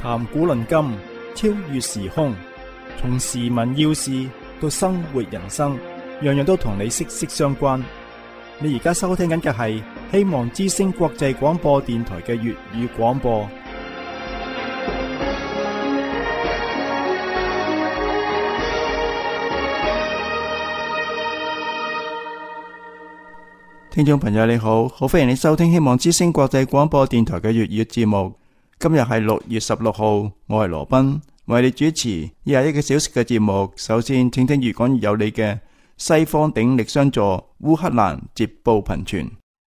談古論今，超越時空，從時聞要事到生活人生，樣樣都同你息息相關。你而家收聽緊嘅係希望之聲國際廣播電台嘅粵語廣播。聽眾朋友你好，好歡迎你收聽希望之聲國際廣播電台嘅粵語節目。今日係6月16號，我係羅賓，為你主持21個小時嘅節目。首先聽聽越講越有理嘅西方鼎力相助，烏克蘭捷報頻傳。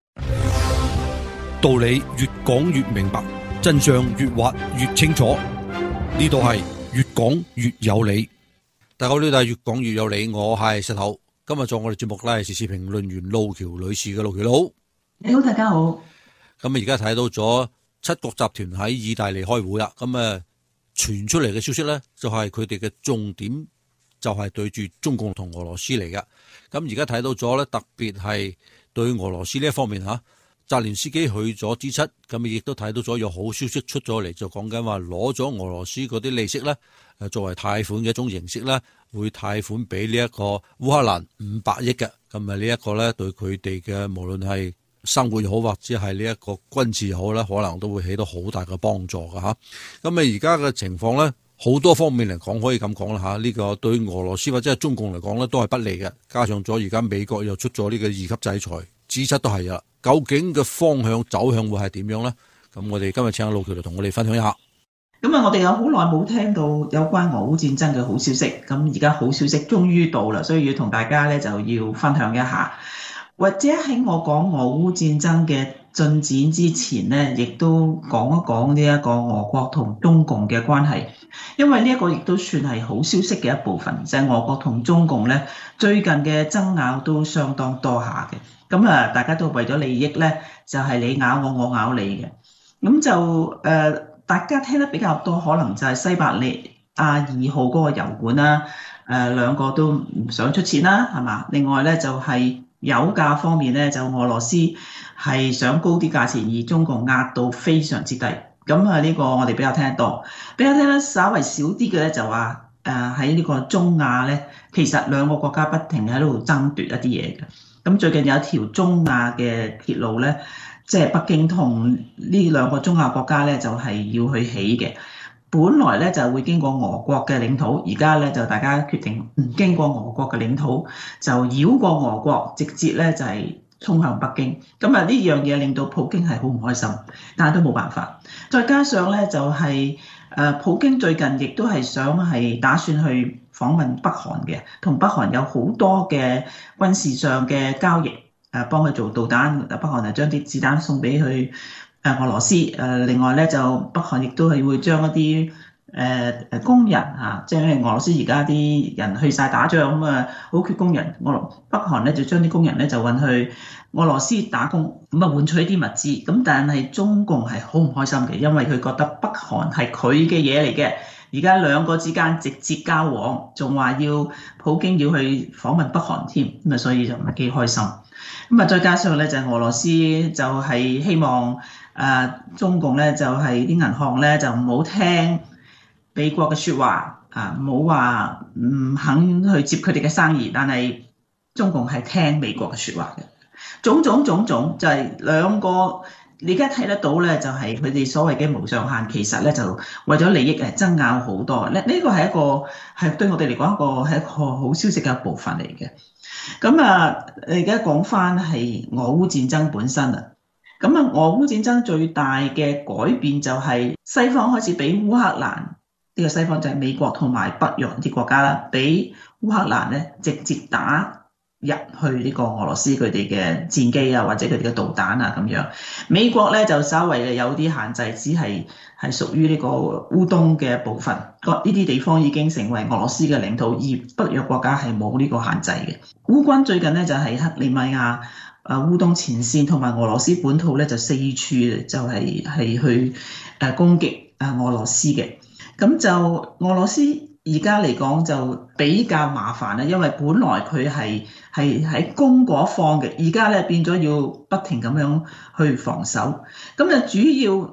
道理越講越明白，真相越挖越清楚。呢度係越講越有理。大家好，呢度係越講越有理，我係石頭。今日做我哋節目咧，係時事評論員路橋女士嘅。路橋佬， 你好，大家好。 咁而家睇到咗七國集團喺意大利開會啦。咁傳出嚟嘅消息咧，就係佢哋嘅重點就係對住中共同俄羅斯嚟嘅。咁而家睇到咗咧，特別係對俄羅斯呢一方面吓，澤連斯基去咗 G7，咁亦都睇到咗有好消息出咗嚟，就講緊話攞咗俄羅斯嗰啲利息咧，作為貸款嘅一種形式咧，會貸款俾呢一個烏克蘭500億嘅。咁呢一個咧，對佢哋嘅無論係生活又好，或者係呢一個軍事又好咧，可能都會起到好大嘅幫助噶吓。咁而家嘅情況咧，好多方面嚟講可以咁講啦吓。呢個對俄羅斯或者係中共嚟講咧，都係不利嘅。加上咗而家美國又出咗呢個2級制裁，G7都係啦。究竟嘅方向走向會係點樣咧？咁我哋今日請阿路橋嚟同我哋分享一下。 咁我哋有好耐冇聽到有關俄烏戰爭嘅好消息，咁而家好消息終於到啦，所以要同大家咧就要分享一下。或者喺我講俄烏戰爭嘅進展之前呢，亦都講一講呢一個俄國同中共嘅關係，因為呢一個亦都算係好消息嘅一部分，就係俄國同中共咧最近嘅爭拗都相當多下嘅。咁大家都為咗利益咧，就係你咬我，我咬你嘅。咁就大家聽得比較多，可能就係西伯利亞2號嗰個油管啦，兩個都唔想出錢啦，係嘛？另外咧就係油價方面咧，就俄羅斯係想高啲價錢，而中共壓到非常之低。咁呢個我哋比較聽得多，比較聽得稍為少啲嘅咧就話喺呢個中亞咧，其實兩個國家不停喺度爭奪一啲嘢嘅。咁最近有一條中亞嘅鐵路咧，即係北京同呢兩個中亞國家咧，就係要去起嘅。本來咧就會經過俄國嘅領土，而家咧就大家決定唔經過俄國嘅領土，就繞過俄國，直接咧就係衝向北京。咁呢樣嘢令到普京係好唔開心，但係都冇辦法。再加上咧就係普京最近亦都係想係打算去訪問北韓嘅，同北韓有好多嘅軍事上嘅交易，幫佢做導彈，北韓就將啲子彈送俾佢俄羅斯。另外咧就北韓亦都係會將一啲工人嚇，即係因為俄羅斯而家啲人去晒打仗咁好缺工人，北韓咧就將啲工人咧就運去俄羅斯打工，咁換取一啲物資。咁但係中共係好唔開心嘅，因為佢覺得北韓係佢嘅嘢嚟嘅。而家兩個之間直接交往，仲話要普京要去訪問北韓添，咁所以就唔係幾開心。咁再加上咧就係俄羅斯就係希望中共咧就係啲銀行咧就唔好聽美國嘅説話，唔好話唔肯去接佢哋嘅生意，但係中共係聽美國嘅説話嘅。種種就係兩個。你而家睇得到咧，就係佢哋所謂嘅無上限，其實咧就為咗利益爭拗好多。呢個係對我哋嚟講係一個好消息嘅一部分嚟嘅。咁而家講翻係俄烏戰爭本身啊。咁俄烏戰爭最大嘅改變就係西方開始俾烏克蘭，呢個西方就係美國同埋北約啲國家啦，俾烏克蘭咧直接打入去呢個俄羅斯佢哋嘅戰機啊，或者佢哋嘅導彈啊咁樣。美國咧就稍微有啲限制，只係屬於呢個烏東嘅部分。呢啲地方已經成為俄羅斯嘅領土，而北約國家係冇呢個限制嘅。烏軍最近咧就係克里米亞、烏東前線同埋俄羅斯本土咧就四處就係去攻擊俄羅斯嘅。咁就俄羅斯而家嚟講就比較麻煩啦，因為本來佢係喺攻嗰方嘅，而家咧變咗要不停咁樣去防守。咁就主要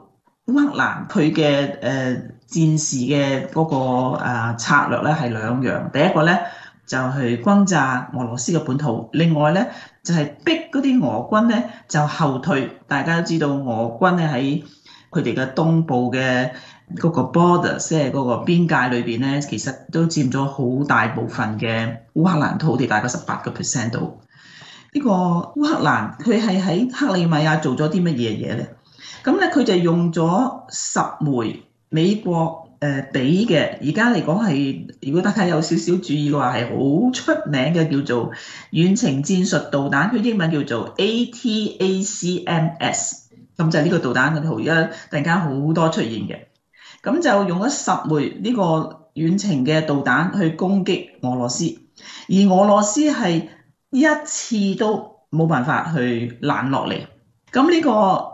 烏克蘭佢嘅戰事嘅嗰個策略咧係兩樣，第一個咧就係轟炸俄羅斯嘅本土，另外咧就係逼嗰啲俄軍咧就後退。大家都知道俄軍咧喺佢哋嘅東部嘅嗰個 border， 即係嗰個邊界裏邊咧，其實都佔咗好大部分嘅烏克蘭土地，大概18%度。呢個烏克蘭佢係喺克里米亞做咗啲乜嘢嘢咧？咁咧佢就用咗10枚美國俾嘅，而家嚟講係，如果大家有少少注意嘅話，係好出名嘅，叫做遠程戰術導彈，佢英文叫做 ATACMS。咁就係呢個導彈嘅圖，而家突然間好多出現嘅。咁就用咗10枚呢個遠程嘅導彈去攻擊俄羅斯，而俄羅斯係一次都冇辦法去攔落嚟。咁呢個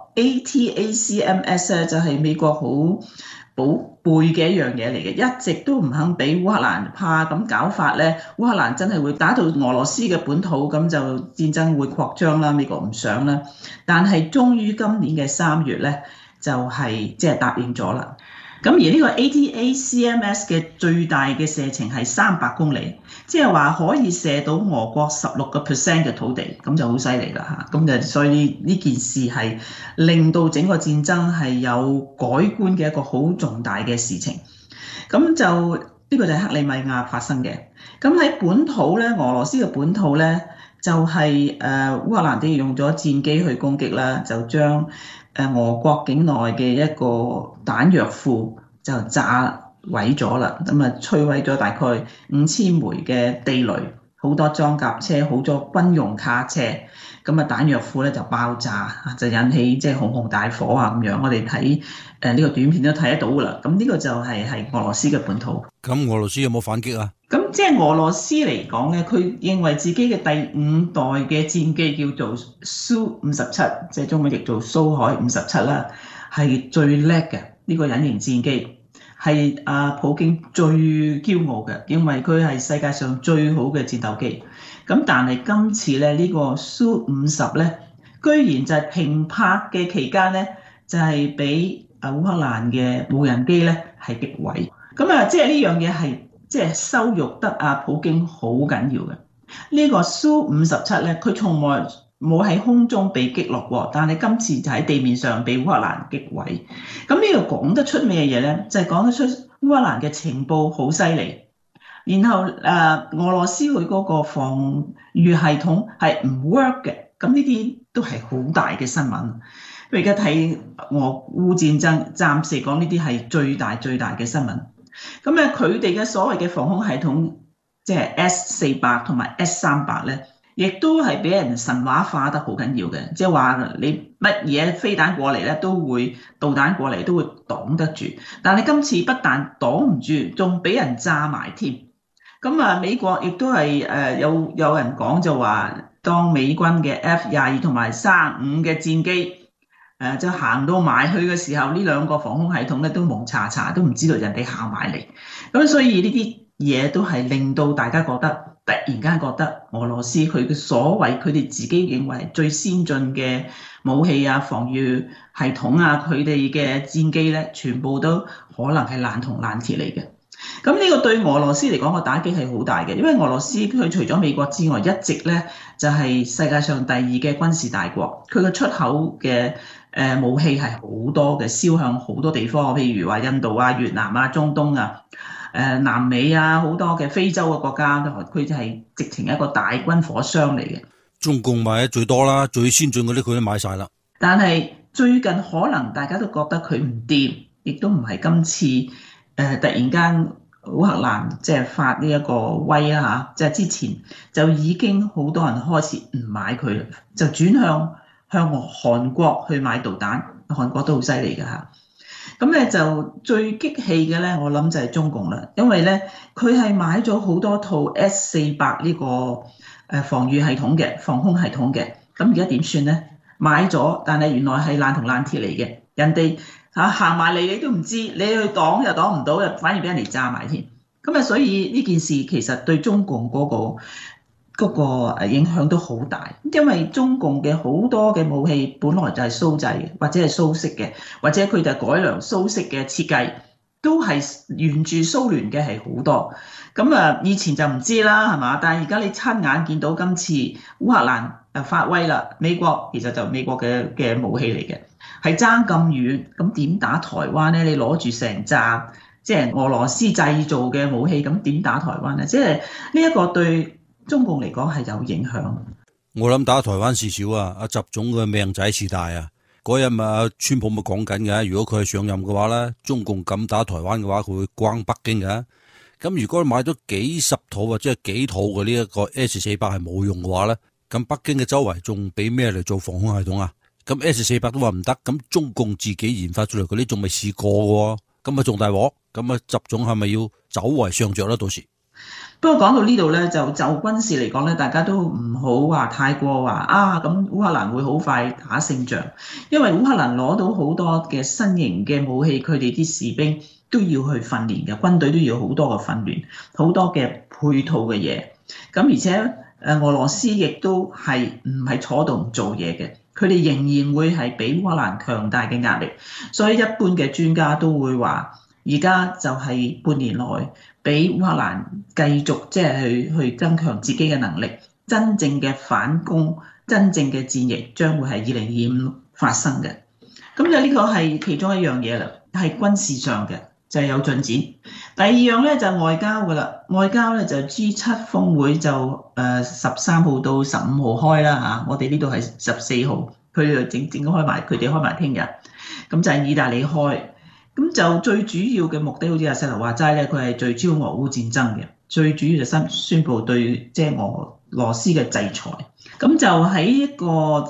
ATACMS 咧就係美國好寶貝嘅一樣嘢嚟嘅，一直都唔肯俾烏克蘭，怕咁搞法咧，烏克蘭真係會打到俄羅斯嘅本土，咁就戰爭會擴張啦。美國唔想啦，但係終於今年嘅3月咧，就係即係答應咗啦。咁而呢個 ATACMS 嘅最大嘅射程係300公里，即係話可以射到俄國16% 嘅土地，咁就好犀利啦嚇。咁就所以呢件事係令到整個戰爭係有改觀嘅一個好重大嘅事情。咁就呢個就係克里米亞發生嘅。咁喺本土咧，俄羅斯嘅本土咧就係烏克蘭哋用咗戰機去攻擊啦，就將俄國境內嘅一個彈藥庫就炸毀咗啦，咁啊摧毀咗大概5000枚嘅地雷，好多裝甲車，好多軍用卡車，咁啊彈藥庫咧就爆炸，就引起即係熊熊大火啊咁樣。我哋睇呢個短片都睇得到噶啦。咁呢個就係俄羅斯嘅本土。 咁俄羅斯有冇反擊啊？ 咁即係俄羅斯嚟講咧，佢認為自己嘅第5代嘅戰機叫做蘇57，即係中文譯做蘇海57啦，係最叻嘅呢個隱形戰機，係普京最驕傲嘅，因為佢係世界上最好嘅戰鬥機。咁但係今次咧呢個蘇50咧，居然就係平拍嘅期間咧，就係俾烏克蘭嘅無人機咧係擊毀。咁啊，即係呢樣嘢係即係羞辱得普京好緊要嘅。呢個蘇57咧，佢從來冇喺空中被擊落過，但係今次就喺地面上被烏克蘭擊毀。咁呢個講得出咩嘢咧？就係講得出烏克蘭嘅情報好犀利，然後俄羅斯佢嗰個防禦系統係唔 work 嘅。咁呢啲都係好大嘅新聞。而家睇俄烏戰爭，暫時講呢啲係最大嘅新聞。咁咧，佢哋嘅所謂嘅防空系統，即係 S400同埋 S300咧，亦都係俾人神話化得好緊要嘅。即係話你乜嘢飛彈過嚟咧，導彈過嚟都會擋得住。但係今次不但擋唔住，仲俾人炸埋添。咁美國亦都係有人講就話，當美軍嘅 F-22同埋35嘅戰機就行到埋去嘅時候，呢兩個防空系統咧都蒙查查，都唔知道人哋行埋嚟。咁所以呢啲嘢都係令到大家突然間覺得俄羅斯佢嘅所謂佢哋自己認為最先進嘅武器防禦系統佢哋嘅戰機咧，全部都可能係爛銅爛鐵嚟嘅。咁呢個對俄羅斯嚟講個打擊係好大嘅，因為俄羅斯佢除咗美國之外，一直咧就係世界上第2嘅軍事大國，佢嘅出口嘅武器係好多嘅，銷向好多地方，譬如話印度越南中東南美好多嘅非洲嘅國家，佢就係直情一個大軍火商嚟嘅。 中共買得最多啦，最先進嗰啲佢都買晒啦。 但係最近可能大家都覺得佢唔掂，亦都唔係今次突然間烏克蘭即係發呢一個威啦，即係之前就已經好多人開始唔買佢，就轉向韓國去買導彈。韓國都好犀利㗎嚇。咁咧就最激氣嘅咧，我諗就係中共啦，因為咧佢係買咗好多套 S400呢個防禦系統嘅防空系統嘅。咁而家點算咧？買咗，但係原來係爛銅爛鐵嚟嘅，人哋行埋嚟你都唔知，你去擋又擋唔到，反而俾人哋炸埋添。咁所以呢件事其實對中共嗰個嗰個影響都好大，因為中共嘅好多嘅武器本來就係蘇製嘅，或者係蘇式嘅，或者佢就改良蘇式嘅設計，都係沿住蘇聯嘅係好多。咁啊，以前就唔知啦，係嘛？但係而家你親眼見到今次烏克蘭發威啦，美國其實就美國嘅武器嚟嘅，係爭咁遠，咁點打台灣咧？你攞住成扎即係俄羅斯製造嘅武器，咁點打台灣咧？即係呢一個對中共嚟講係有影響。 我諗打台灣事少啊，阿習總嘅命仔事大啊！嗰日咪川普咪講緊嘅，如果佢係上任嘅話咧，中共敢打台灣嘅話，佢會關北京嘅。咁如果買咗幾十套或者係幾套嘅呢一個 S-400係冇用嘅話咧，咁北京嘅周圍仲俾咩嚟做防空系統啊？咁 S-400都話唔得，咁中共自己研發出嚟嗰啲仲未試過嘅，咁啊仲大鑊，咁啊習總係咪要走為上着咧？到時？ 不過講到呢度咧，就軍事嚟講咧，大家都唔好話太過話啊，咁烏克蘭會好快打勝仗，因為烏克蘭攞到好多嘅新型嘅武器，佢哋啲士兵都要去訓練嘅，軍隊都要好多嘅訓練，好多嘅配套嘅嘢。咁而且俄羅斯亦都係唔係坐度唔做嘢嘅，佢哋仍然會係比烏克蘭強大嘅壓力，所以一般嘅專家都會話，而家就係半年內俾烏克蘭繼續即係去增強自己嘅能力，真正嘅反攻、真正嘅戰役將會係2025發生嘅。咁就呢個係其中一樣嘢啦，係軍事上嘅就係有進展。第二樣咧就係外交㗎啦，外交咧就 G7 峰會就13號到15號開啦嚇，我哋呢度係14號，佢哋整開埋，佢哋開埋聽日，咁就係意大利開。咁就最主要嘅目的，好似阿細頭話齋咧，佢係聚焦俄烏戰爭嘅，最主要就宣布對即係俄羅斯嘅制裁。咁就喺一個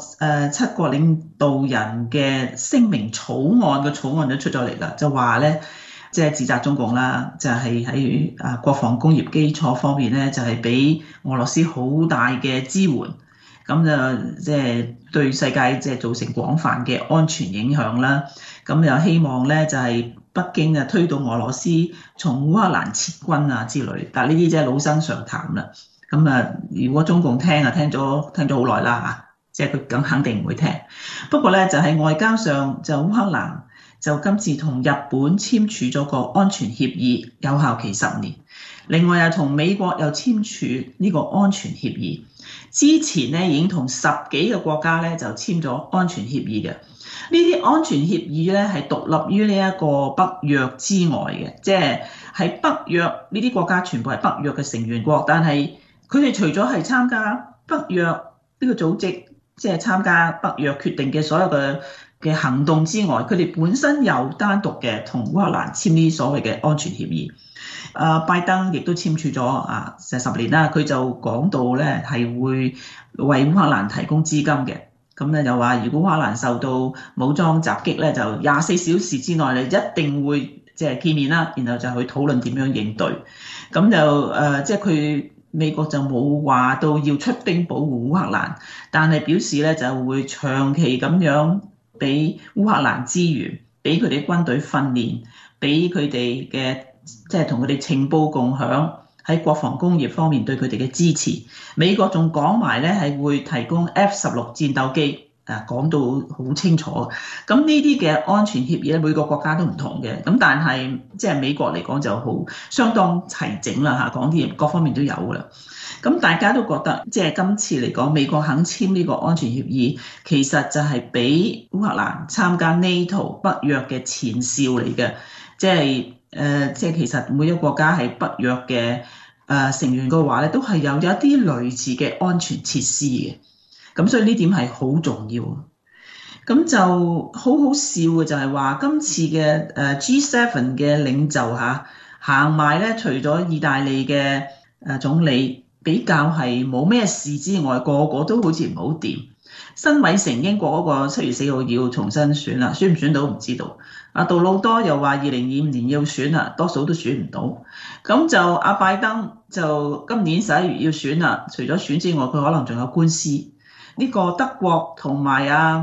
7國領導人嘅聲明草案嘅草案都出咗嚟啦，就話咧即係指責中共啦，就係喺國防工業基礎方面咧，就係俾俄羅斯好大嘅支援，咁就即係對世界即係造成廣泛嘅安全影響啦。咁又希望咧就係北京啊推動俄羅斯從烏克蘭撤軍啊之類，但係呢啲即係老生常談啦。咁啊，如果中共聽咗好耐啦嚇，即係佢咁肯定唔會聽。不過咧就喺外交上，就烏克蘭就今次同日本簽署咗個安全協議，有效期10年。另外又同美國又簽署呢個安全協議。之前咧已經同10幾個國家咧就簽咗安全協議嘅。呢啲安全協議咧係獨立於呢一個北約之外嘅，即係喺北約呢啲國家全部係北約嘅成員國，但係佢哋除咗係參加北約呢個組織，即係參加北約決定嘅所有嘅行動之外，佢哋本身又單獨嘅同烏克蘭簽呢啲所謂嘅安全協議。拜登亦都簽署咗成10年啦，佢就講到咧係會為烏克蘭提供資金嘅。咁咧就話，如果烏克蘭受到武裝襲擊咧，就24小時之內咧一定會即係見面啦，然後就去討論點樣應對。咁就即係佢美國就冇話到要出兵保護烏克蘭，但係表示咧就會長期咁樣俾烏克蘭資源，俾佢哋軍隊訓練，俾佢哋嘅即係同佢哋情報共享。喺國防工業方面對佢哋嘅支持，美國仲講埋咧係會提供 F-16戰鬥機，講到好清楚。咁呢啲嘅安全協議咧，每個國家都唔同嘅，咁但係即係美國嚟講就好相當齊整啦嚇，講啲各方面都有噶啦。咁大家都覺得即係今次嚟講，美國肯簽呢個安全協議，其實就係俾烏克蘭參加 NATO 北約嘅前兆嚟嘅，即係其實每一個國家係北約嘅成員嘅話咧，都係有一啲類似嘅安全設施嘅，咁所以呢點係好重要。咁就好好笑嘅就係話，今次嘅G7 嘅領袖行埋咧，除咗意大利嘅總理比較係冇咩事之外，個個都好似唔好掂。辛偉誠英國嗰個7月4號要重新選啦，選唔選到唔知道。杜魯多又話2025年要選啦，多數都選唔到。咁就拜登就今年11月要選啦，除咗選之外，佢可能仲有官司。呢個德國同埋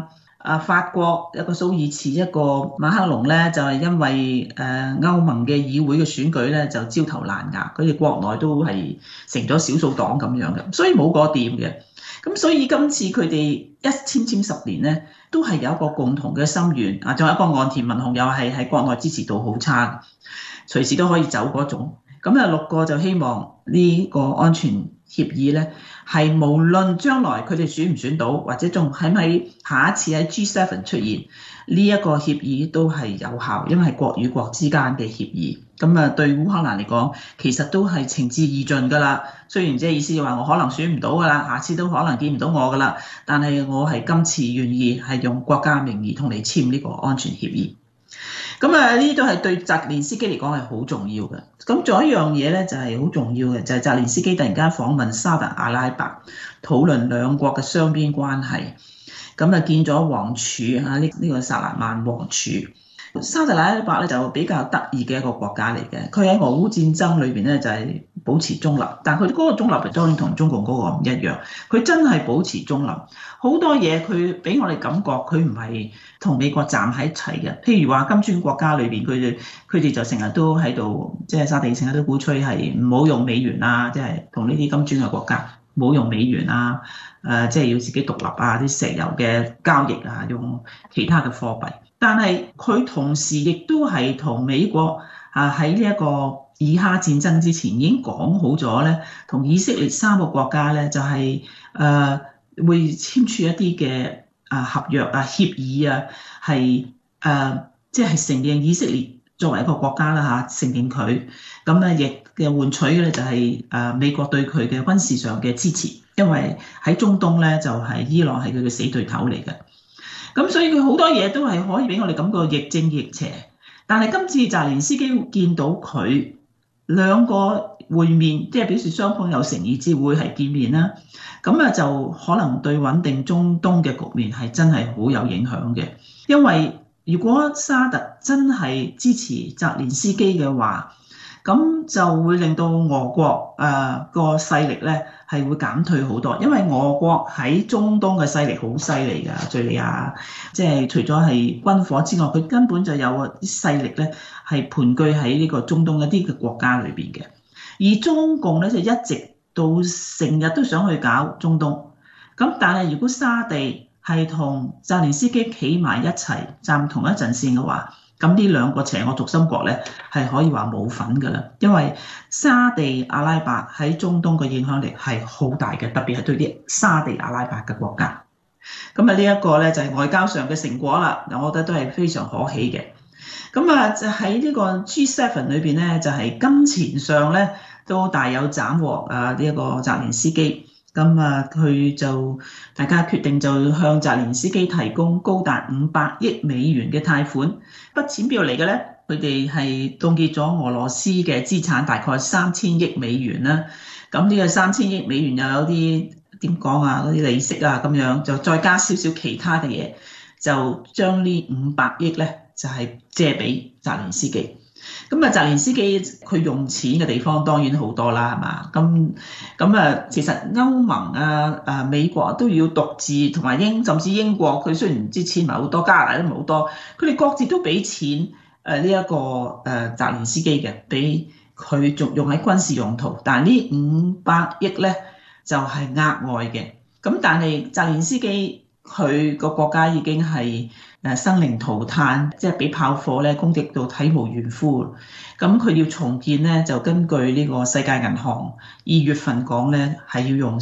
法國一個蘇爾茨一個馬克龍咧，就係因為歐盟嘅議會嘅選舉咧就焦頭爛額，佢哋國內都係成咗少數黨咁樣嘅，所以冇個掂嘅。咁所以今次佢哋一簽10年咧，都係有一個共同嘅心願啊！仲有一個岸田文雄又係喺國內支持度好差，隨時都可以走嗰種。咁6個就希望呢個安全協議咧，係無論將來佢哋選唔選到，或者仲喺唔喺下一次喺 G7 出現呢一個協議都係有效，因為係國與國之間嘅協議。咁對烏克蘭嚟講，其實都係情至義盡㗎啦。雖然即係意思話我可能選唔到㗎啦，下次都可能見唔到我㗎啦，但係我係今次願意係用國家名義同你簽呢個安全協議。咁呢啲都係對澤連斯基嚟講係好重要嘅。咁仲有一樣嘢咧，就係好重要嘅，就係澤連斯基突然間訪問沙特阿拉伯，討論兩國嘅雙邊關係。咁見咗王儲啊，呢個薩勒曼王儲。沙特阿拉伯咧就比較得意嘅一個國家嚟嘅，佢喺俄烏戰爭裏邊咧就係保持中立，但佢嗰個中立當然同中共嗰個唔一樣，佢真係保持中立，好多嘢佢俾我哋感覺佢唔係同美國站喺一齊嘅。譬如話金磚國家裏邊，佢哋就成日都喺度，即係沙地成日都鼓吹係唔好用美元啊，即係同呢啲金磚嘅國家唔好用美元啊，即係要自己獨立啊，啲石油嘅交易啊用其他嘅貨幣。但係佢同時亦都係同美國喺呢一個以哈戰爭之前已經講好咗咧，同以色列3個國家咧就係會簽署一啲嘅合約協議啊，係即係承認以色列作為一個國家啦承認佢，咁咧亦嘅換取嘅咧就係美國對佢嘅軍事上嘅支持，因為喺中東咧就係伊朗係佢嘅死對頭嚟嘅。咁所以佢好多嘢都係可以俾我哋感覺亦正亦邪，但係今次澤連斯基見到佢兩個會面，即係表示雙方有誠意之會係見面啦，咁就可能對穩定中東嘅局面係真係好有影響嘅。因為如果沙特真係支持澤連斯基嘅話，咁就會令到俄國個勢力咧係會減退好多，因為俄國喺中東嘅勢力好犀利㗎，敍利亞即係除咗係軍火之外，佢根本就有啲勢力咧係盤踞喺呢個中東一啲嘅國家裏邊嘅。而中共咧就一直到成日都想去搞中東，咁但係如果沙地係同澤連斯基企埋一齊站同一陣線嘅話，咁呢兩個邪惡軸心國咧係可以話冇份㗎啦，因為沙地阿拉伯喺中東嘅影響力係好大嘅，特別係對啲沙地阿拉伯嘅國家。咁呢一個咧就係外交上嘅成果啦，我覺得都係非常可喜嘅。咁就喺呢個 G7 裏邊咧，就係金錢上咧都大有斬獲呢一個澤連斯基。咁佢就大家決定就向澤連斯基提供高達500億美元嘅貸款。筆錢邊度嚟嘅咧？佢哋係凍結咗俄羅斯嘅資產，大概3000億美元啦。咁呢個3000億美元又有啲點講啊？嗰啲利息啊咁樣，就再加少少其他嘅嘢，就將呢500億咧就係借俾澤連斯基。咁澤連斯基佢用錢嘅地方當然好多啦，係嘛？咁其實歐盟美國都要獨自，同埋甚至英國，佢雖然唔知錢唔係好多，加拿大都唔係好多，佢哋各自都俾錢呢一個澤連斯基嘅，俾佢仲用喺軍事用途。但係呢500億咧就係額外嘅。咁但係澤連斯基佢個國家已經係生靈塗炭，即係俾炮火咧攻擊到體無完膚。咁佢要重建咧，就根據呢個世界銀行2月份講咧，係要用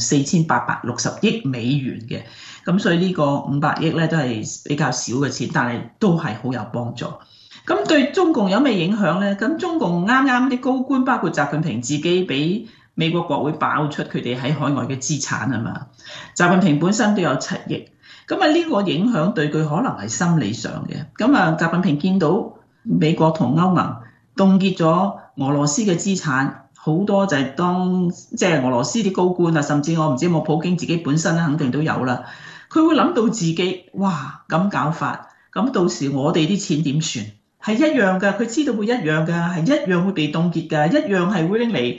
4860億美元嘅。咁所以呢個500億咧都係比較少嘅錢，但係都係好有幫助。咁對中共有咩影響咧？咁中共啱啱啲高官，包括習近平自己，俾美國國會爆出佢哋喺海外嘅資產啊嘛。習近平本身都有7億。咁呢個影響對佢可能係心理上嘅。咁習近平見到美國同歐盟凍結咗俄羅斯嘅資產，好多就係即係俄羅斯啲高官啊，甚至我唔知有冇普京自己本身肯定都有啦。佢會諗到自己，哇咁搞法，咁到時我哋啲錢點算？係一樣㗎，佢知道會一樣㗎，係一樣會被凍結㗎，一樣係會拎嚟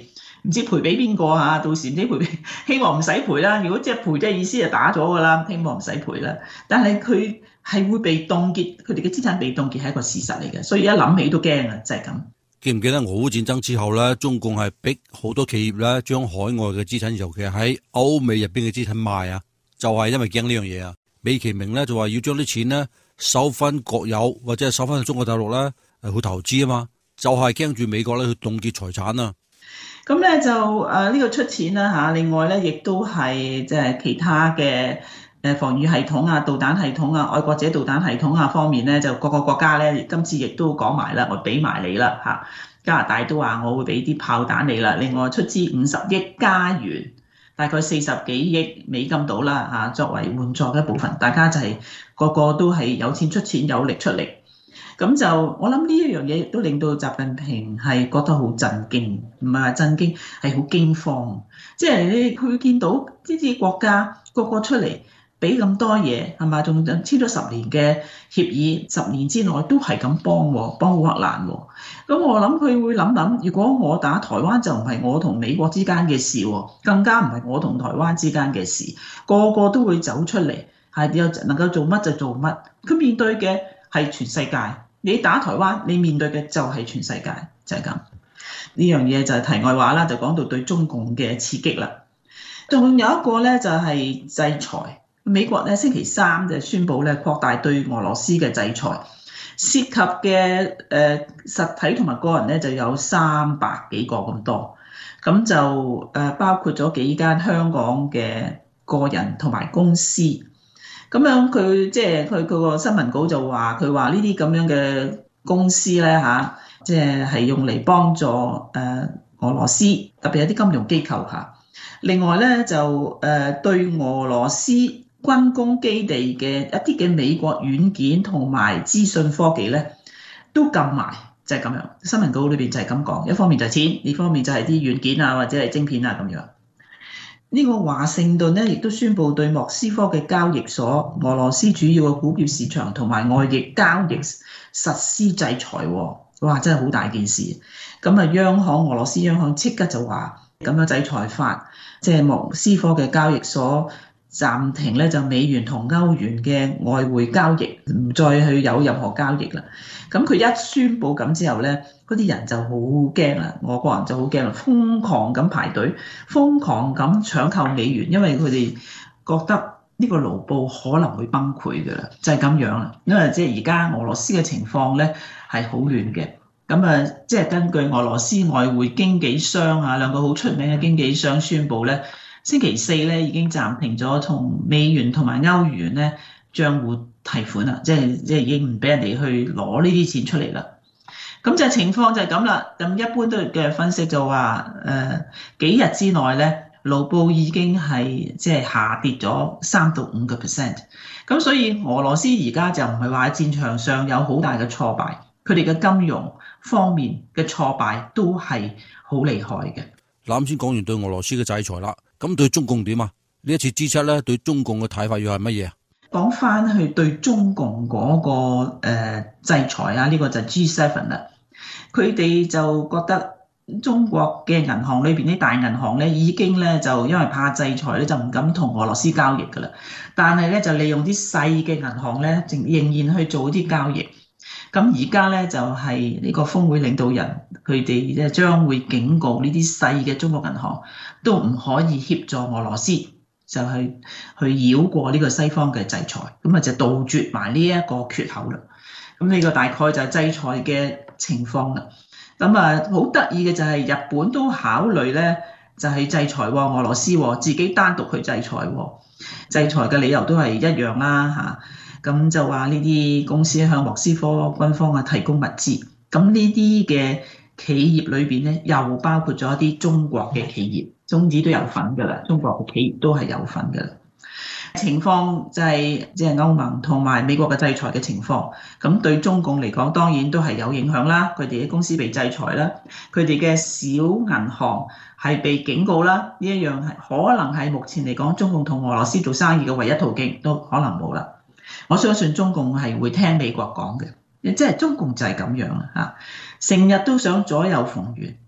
唔知賠俾邊個嚇，到時唔知賠俾，希望唔使賠啦。如果即係賠，即係意思就打咗㗎啦，希望唔使賠啦。但係佢係會被凍結，佢哋嘅資產被凍結係一個事實嚟嘅，所以一諗起都驚啊，就係咁。 記唔記得俄烏戰爭之後咧，中共係逼好多企業咧將海外嘅資產，尤其係喺歐美入邊嘅資產賣啊，就係因為驚呢樣嘢啊。美其名咧就話要將啲錢咧收翻國有或者係收翻去中國大陸咧去投資啊嘛，就係驚住美國咧去凍結財產啊。 咁咧就呢個出錢啦嚇，另外咧亦都係即係其他嘅防禦系統啊、導彈系統啊、愛國者導彈系統啊方面咧，就各個國家咧今次亦都講埋啦，我俾埋你啦嚇。加拿大都話我會俾啲炮彈你啦，另外出資50億加元，大概40幾億美金到啦嚇，作為援助嘅一部分，大家就係個個都係有錢出錢，有力出力。咁就我諗呢一樣嘢亦都令到習近平係覺得好震驚，唔係話震驚，係好驚慌。即係你佢見到呢啲國家個個出嚟俾咁多嘢，係咪？仲簽咗10年嘅協議，10年之內都係咁幫烏克蘭喎。咁我諗佢會諗，如果我打台灣就唔係我同美國之間嘅事喎，更加唔係我同台灣之間嘅事，個個都會走出嚟，係有能夠做乜就做乜。佢面對嘅係全世界。你打台灣，你面對嘅就係全世界，就係咁。呢樣嘢就係題外話啦，就講到對中共嘅刺激啦。仲有一個咧就係制裁，美國咧星期3就宣布咧擴大對俄羅斯嘅制裁，涉及嘅實體同埋個人咧就有300幾個咁多，咁就包括咗幾間香港嘅個人同埋公司。咁樣佢即係佢個新聞稿就話，佢話呢啲咁樣嘅公司咧嚇，即係用嚟幫助俄羅斯，特別有啲金融機構嚇。另外咧就對俄羅斯軍工基地嘅一啲嘅美國軟件同埋資訊科技咧都禁埋，就係咁樣。新聞稿裏邊就係咁講，一方面就係錢，二方面就係啲軟件啊或者係晶片啊咁樣。呢個華盛頓咧，亦都宣布對莫斯科嘅交易所、俄羅斯主要嘅股票市場同埋外溢交易實施制裁喎。哇！真係好大件事。咁啊，俄羅斯央行即刻就話咁樣制裁法，即係莫斯科嘅交易所暫停咧就美元同歐元嘅外匯交易，唔再去有任何交易啦。咁佢一宣布咁之後咧，嗰啲人就好驚啦，俄國人就好驚啦，瘋狂咁排隊，瘋狂咁搶購美元，因為佢哋覺得呢個盧布可能會崩潰㗎啦，就係咁樣啦。因為即係而家俄羅斯嘅情況咧係好亂嘅，咁啊即係根據俄羅斯外匯經紀商啊兩個好出名嘅經紀商宣布咧，星期4咧已經暫停咗同美元同埋歐元咧帳戶提款啦，即係已經唔俾人哋去攞呢啲錢出嚟啦。咁就情況就係咁啦。咁一般都嘅分析就話，幾日之內咧，盧布已經係即係下跌咗3到5%。咁所以俄羅斯而家就唔係話喺戰場上有好大嘅挫敗，佢哋嘅金融方面嘅挫敗都係好厲害嘅。 啱先講完對俄羅斯嘅制裁啦，咁對中共點啊？呢一次 G7咧對中共嘅睇法又係乜嘢啊？ 講翻去對中共嗰個制裁啊，呢個就係 G7 啦。佢哋就覺得中國嘅銀行裏邊啲大銀行咧，已經咧就因為怕制裁咧，就唔敢同俄羅斯交易㗎啦。但係咧就利用啲細嘅銀行咧，仍然去做啲交易。咁而家咧就係呢個峰會領導人，佢哋咧將會警告呢啲細嘅中國銀行都唔可以協助俄羅斯，就係去繞過呢個西方嘅制裁，咁啊就杜絕埋呢一個缺口啦。咁呢個大概就係制裁嘅情況啦。咁啊好得意嘅就係日本都考慮咧，就係制裁俄羅斯，自己單獨去制裁。制裁嘅理由都係一樣啦嚇。咁就話呢啲公司向莫斯科軍方啊提供物資。咁呢啲嘅企業裏邊咧，又包括咗一啲中國嘅企業，中資都有份㗎啦。中國嘅企業都係有份㗎啦。情況就係即係歐盟同埋美國嘅制裁嘅情況，咁對中共嚟講當然都係有影響啦。佢哋啲公司被制裁啦，佢哋嘅小銀行係被警告啦。呢一樣係可能係目前嚟講中共同俄羅斯做生意嘅唯一途徑，都可能冇啦。我相信中共係會聽美國講嘅，即係中共就係咁樣啦嚇，成日都想左右逢源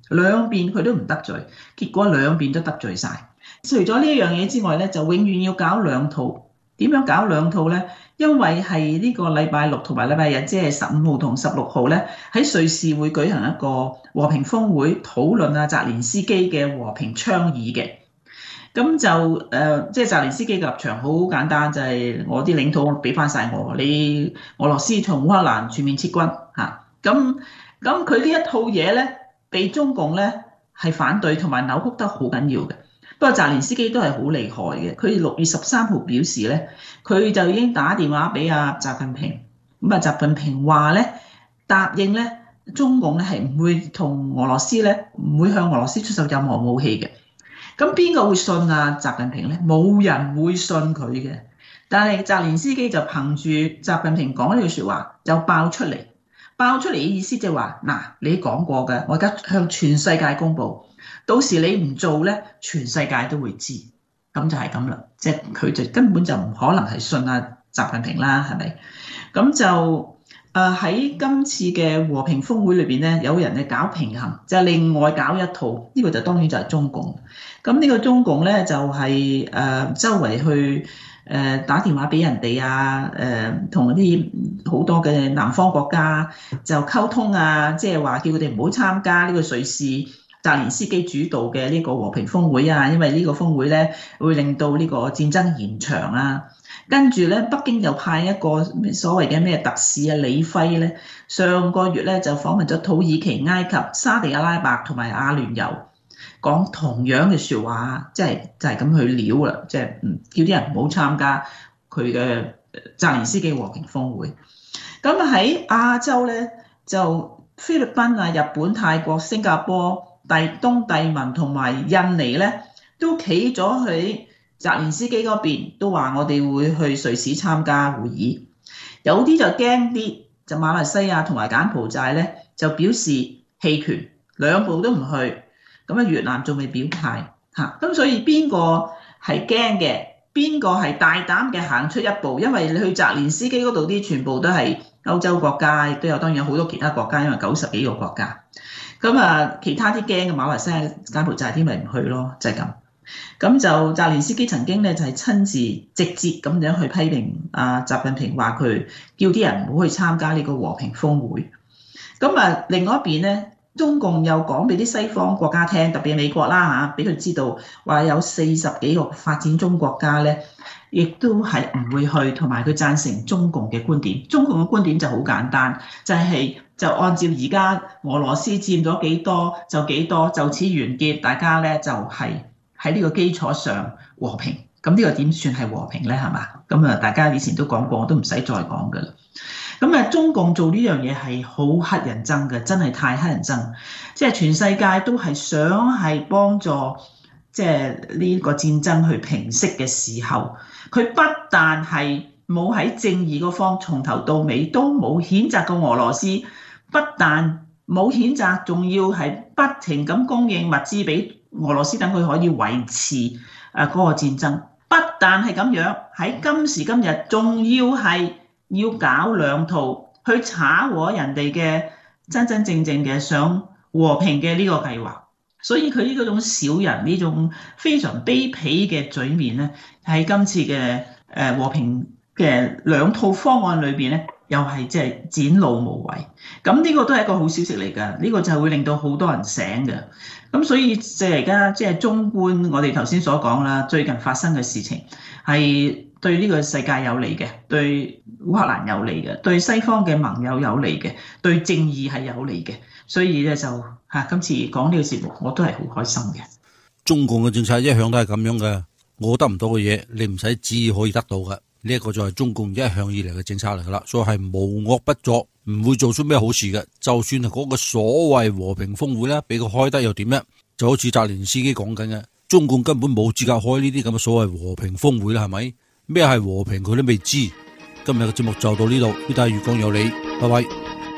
兩邊佢都唔得罪，結果兩邊都得罪晒。除咗呢樣嘢之外咧，就永遠要搞兩套。點樣搞兩套咧？因為係呢個禮拜六同埋禮拜日，即係15號同16號咧，喺瑞士會舉行一個和平峰會，討論澤連斯基嘅和平倡議嘅。咁就即係澤連斯基嘅立場好簡單，就係我啲領土俾翻晒我，你俄羅斯從烏克蘭全面撤軍嚇。咁佢呢一套嘢咧，被中共咧係反對同埋扭曲得好緊要嘅。不過澤連斯基都係好厲害嘅，佢6月13號表示咧，佢就已經打電話俾習近平，咁習近平話咧答應咧中共咧係唔會同俄羅斯咧唔會向俄羅斯出售任何武器嘅。咁邊個會信習近平咧？冇人會信佢嘅。但係澤連斯基就憑住習近平講呢句説話就爆出嚟嘅意思就係話嗱，你講過嘅，我而家向全世界公佈。到時你唔做咧，全世界都會知，咁就係咁啦。即係佢就根本就唔可能係信習近平啦，係咪？咁就喺今次嘅和平峰會裏邊咧，有人係搞平衡，就係另外搞一套。呢個就當然就係中共。咁呢個中共咧就係周圍去打電話俾人哋同啲好多嘅南方國家就溝通即係話叫佢哋唔好參加呢個瑞士澤連斯基主導嘅呢個和平峰會因為呢個峰會咧會令到呢個戰爭延長跟住咧，北京又派一個所謂嘅咩特使李輝咧，上個月咧就訪問咗土耳其、埃及、沙地阿拉伯同埋阿聯酋，講同樣嘅説話，即係就係咁去撩啦，即係叫啲人唔好參加佢嘅澤連斯基和平峰會。咁喺亞洲咧，就菲律賓日本、泰國、新加坡、東帝汶同埋印尼咧，都企咗喺澤連斯基嗰邊，都話我哋會去瑞士參加會議。有啲就驚啲，就馬來西亞同埋柬埔寨咧就表示棄權，兩步都唔去。咁越南仲未表態咁所以邊個係驚嘅？邊個係大膽嘅行出一步？因為你去澤連斯基嗰度啲全部都係歐洲國家，亦都有當然有好多其他國家，因為90幾個國家。咁其他啲驚嘅馬來西亞、柬埔寨啲咪唔去咯，就係咁。咁就澤連斯基曾經咧就係親自直接咁樣去批評習近平，話佢叫啲人唔好去參加呢個和平峰會。咁另外一邊咧，中共又講俾啲西方國家聽，特別係美國啦俾佢知道話有40幾個發展中國家咧，亦都係唔會去，同埋佢贊成中共嘅觀點。中共嘅觀點就好簡單，就按照而家俄羅斯佔咗幾多就幾多，就此完結，大家咧就係喺呢個基礎上和平。咁呢個點算係和平咧？係嘛？咁大家以前都講過，我都唔使再講噶啦。咁中共做呢樣嘢係好乞人憎嘅，真係太乞人憎。即係全世界都係想係幫助即係呢個戰爭去平息嘅時候，佢不但係冇喺正義嗰方從頭到尾都冇譴責過俄羅斯，不但冇譴責，仲要係不停咁供應物資俾俄羅斯，等佢可以維持嗰個戰爭。不但係咁樣，喺今時今日仲要搞兩套去炒和人哋嘅真真正正嘅想和平嘅呢個計劃。所以佢呢種小人呢種非常卑鄙嘅嘴面咧，喺今次嘅和平嘅兩套方案裏邊咧，又係即係展露無遺。咁呢個都係一個好消息嚟㗎，呢個就會令到好多人醒嘅。咁所以即係而家即係綜觀我哋頭先所講啦，最近發生嘅事情係對呢個世界有利嘅，對烏克蘭有利嘅，對西方嘅盟友有利嘅，對正義係有利嘅。所以咧就今次講呢個節目，我都係好開心嘅。 中共嘅政策一向都係咁樣嘅，我得唔到嘅嘢，你唔使旨意可以得到嘅。呢一個就係中共一向以嚟嘅政策嚟噶啦，所以係無惡不作，唔會做出咩好事嘅。就算係嗰個所謂和平峰會咧，俾佢開得又點咧？就好似澤連斯基講緊嘅，中共根本冇資格開呢啲咁嘅所謂和平峰會啦，係咪？咩係和平佢都未知。今日嘅節目就到呢度，呢度係粵講有理，拜拜。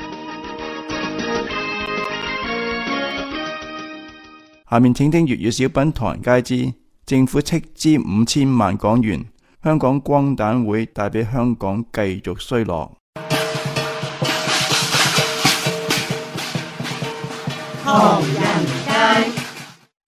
下面請聽粵語小品唐人街之政府斥資5000萬港元，香港光蛋會帶俾香港繼續衰落。 唐人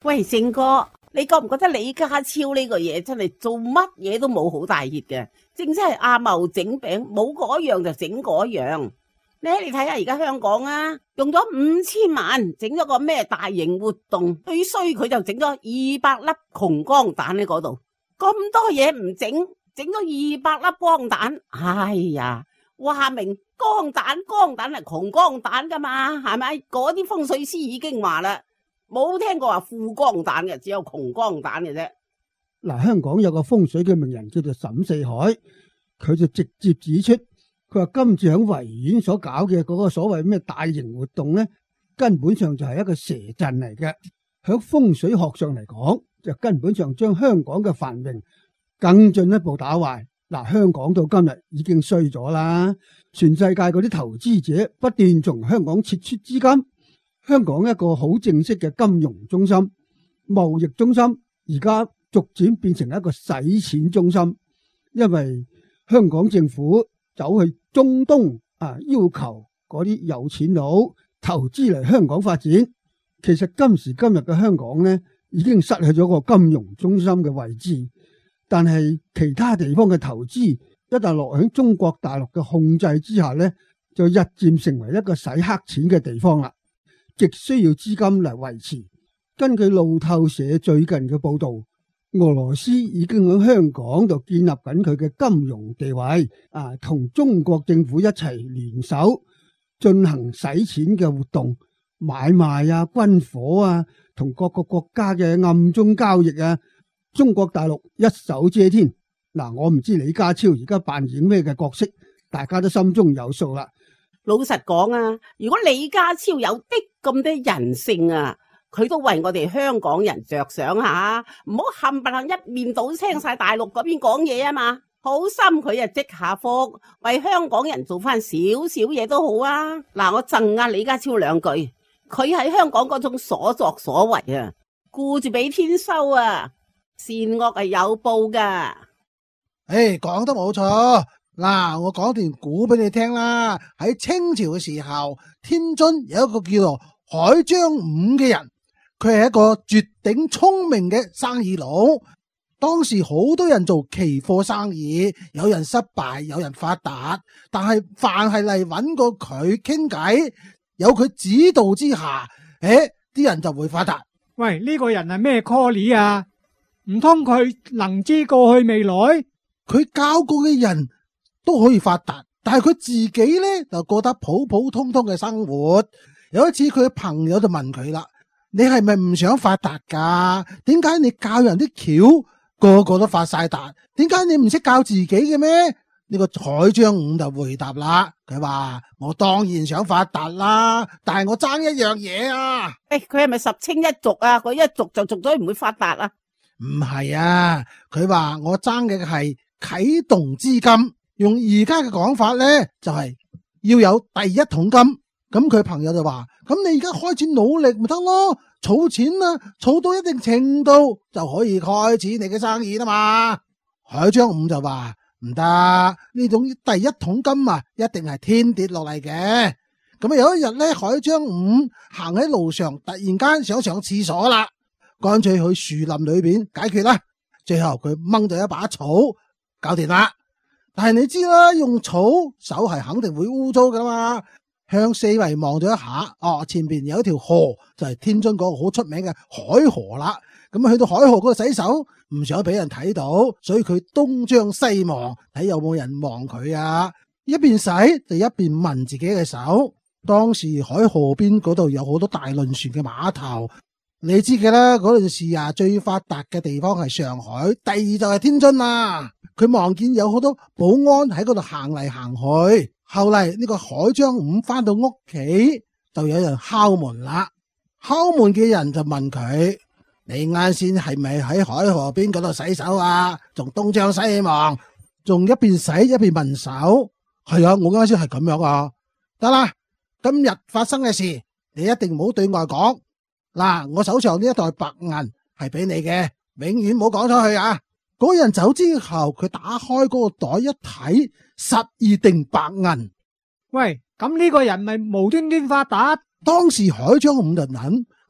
喂，勝哥，你覺唔覺得李家超呢個嘢真係做乜嘢都冇好大熱嘅？正真係阿茂整餅，冇嗰樣就整嗰樣。你睇下而家香港啊，用咗5000萬整咗個咩大型活動，最衰佢就整咗200粒窮光蛋喺嗰度，咁多嘢唔整，整咗200粒光蛋。哎呀，話明光蛋係窮光蛋噶嘛，係咪？嗰啲風水師已經話啦，冇聽過話富光蛋嘅，只有窮光蛋嘅啫。 嗱，香港有個風水嘅名人叫做沈四海，佢就直接指出，佢話今次喺維園所搞嘅嗰個所謂咩大型活動咧，根本上就係一個蛇陣嚟嘅。喺風水學上嚟講，就根本上將香港嘅繁榮更進一步打壞。嗱，香港到今日已經衰咗啦，全世界嗰啲投資者不斷從香港撤出資金，香港一個好正式嘅金融中心、貿易中心，而家逐漸變成一個洗錢中心，因為香港政府走去中東要求嗰啲有錢佬投資嚟香港發展。其實今時今日嘅香港呢，已經失去咗個金融中心嘅位置，但係其他地方嘅投資一旦落喺中國大陸嘅控制之下呢，就日漸成為一個洗黑錢嘅地方啦，極需要資金嚟維持。根據路透社最近嘅報道，俄羅斯已經喺香港度建立緊佢嘅金融地位，同中國政府一齊聯手進行洗錢嘅活動，買賣軍火同各個國家嘅暗中交易中國大陸一手遮天。嗱，我唔知李家超而家扮演咩嘅角色，大家都心中有數啦。 老實講啊，如果李家超有啲咁多人性佢都為我哋香港人着想下，唔好冚唪唥一面倒聽晒大陸嗰邊講嘢嘛。好心佢積下福，為香港人做翻少少嘢都好啊。嗱，我贈李家超2句，佢喺香港嗰種所作所為顧住俾天收善惡係有報噶。 講得冇錯。嗱，我講段古俾你聽啦。喺清朝嘅時候，天津有一個叫做海張五嘅人，佢係一個絕頂聰明嘅生意佬。當時好多人做期貨生意，有人失敗，有人發達，但係凡係嚟搵過佢傾偈，有佢指導之下，啲人就會發達。 喂，呢個人係咩 call 啊？唔通佢能知過去未來？ 佢教過嘅人都可以發達，但係佢自己呢就過得普普通通嘅生活。有一次佢嘅朋友就問佢啦：你係咪唔想發達噶？點解你教人啲橋個個都發晒達？點解你唔識教自己嘅咩？呢個海張五就回答啦，佢話：我當然想發達啦，但係我爭一樣嘢啊！ 佢係咪十清一族啊？佢一族就族咗唔會發達啊？ 唔係啊，佢話我爭嘅係啟動資金，用而家嘅講法呢，就係要有第一桶金。咁佢朋友就話：咁你而家開始努力咪得咯，儲錢啦，儲到一定程度就可以開始你嘅生意啦嘛。海張五就話：唔得，呢種第一桶金一定係天跌落嚟嘅。咁有一日呢，海張五行喺路上，突然間想上廁所啦，乾脆去樹林裏邊解決啦。最後佢掹咗一把草，搞掂啦。但係你知啦，用草手係肯定會污糟噶嘛。向四圍望咗一下，前邊有一條河，就係天津嗰個好出名嘅海河啦。咁去到海河嗰度洗手，唔想俾人睇到，所以佢東張西望，睇有冇人望佢啊。一邊洗就一邊聞自己嘅手。當時海河邊嗰度有好多大輪船嘅碼頭，你知嘅啦。嗰陣時最發達嘅地方係上海，第二就係天津啦。佢望見有好多保安喺嗰度行嚟行去。後嚟呢個海張五翻到屋企，就有人敲門啦。敲門嘅人就問佢：你啱先係咪喺海河邊嗰度洗手啊？仲東張西望，仲一邊洗一邊聞手。係啊，我啱先係咁樣啊。得啦，今日發生嘅事你一定唔好對外講。嗱，我手上呢一袋白銀係俾你嘅，永遠唔好講出去啊。嗰人走之後，佢打開嗰個袋一睇，12錠白銀。 喂，咁呢個人咪無端端發達？ 當時海張五就諗，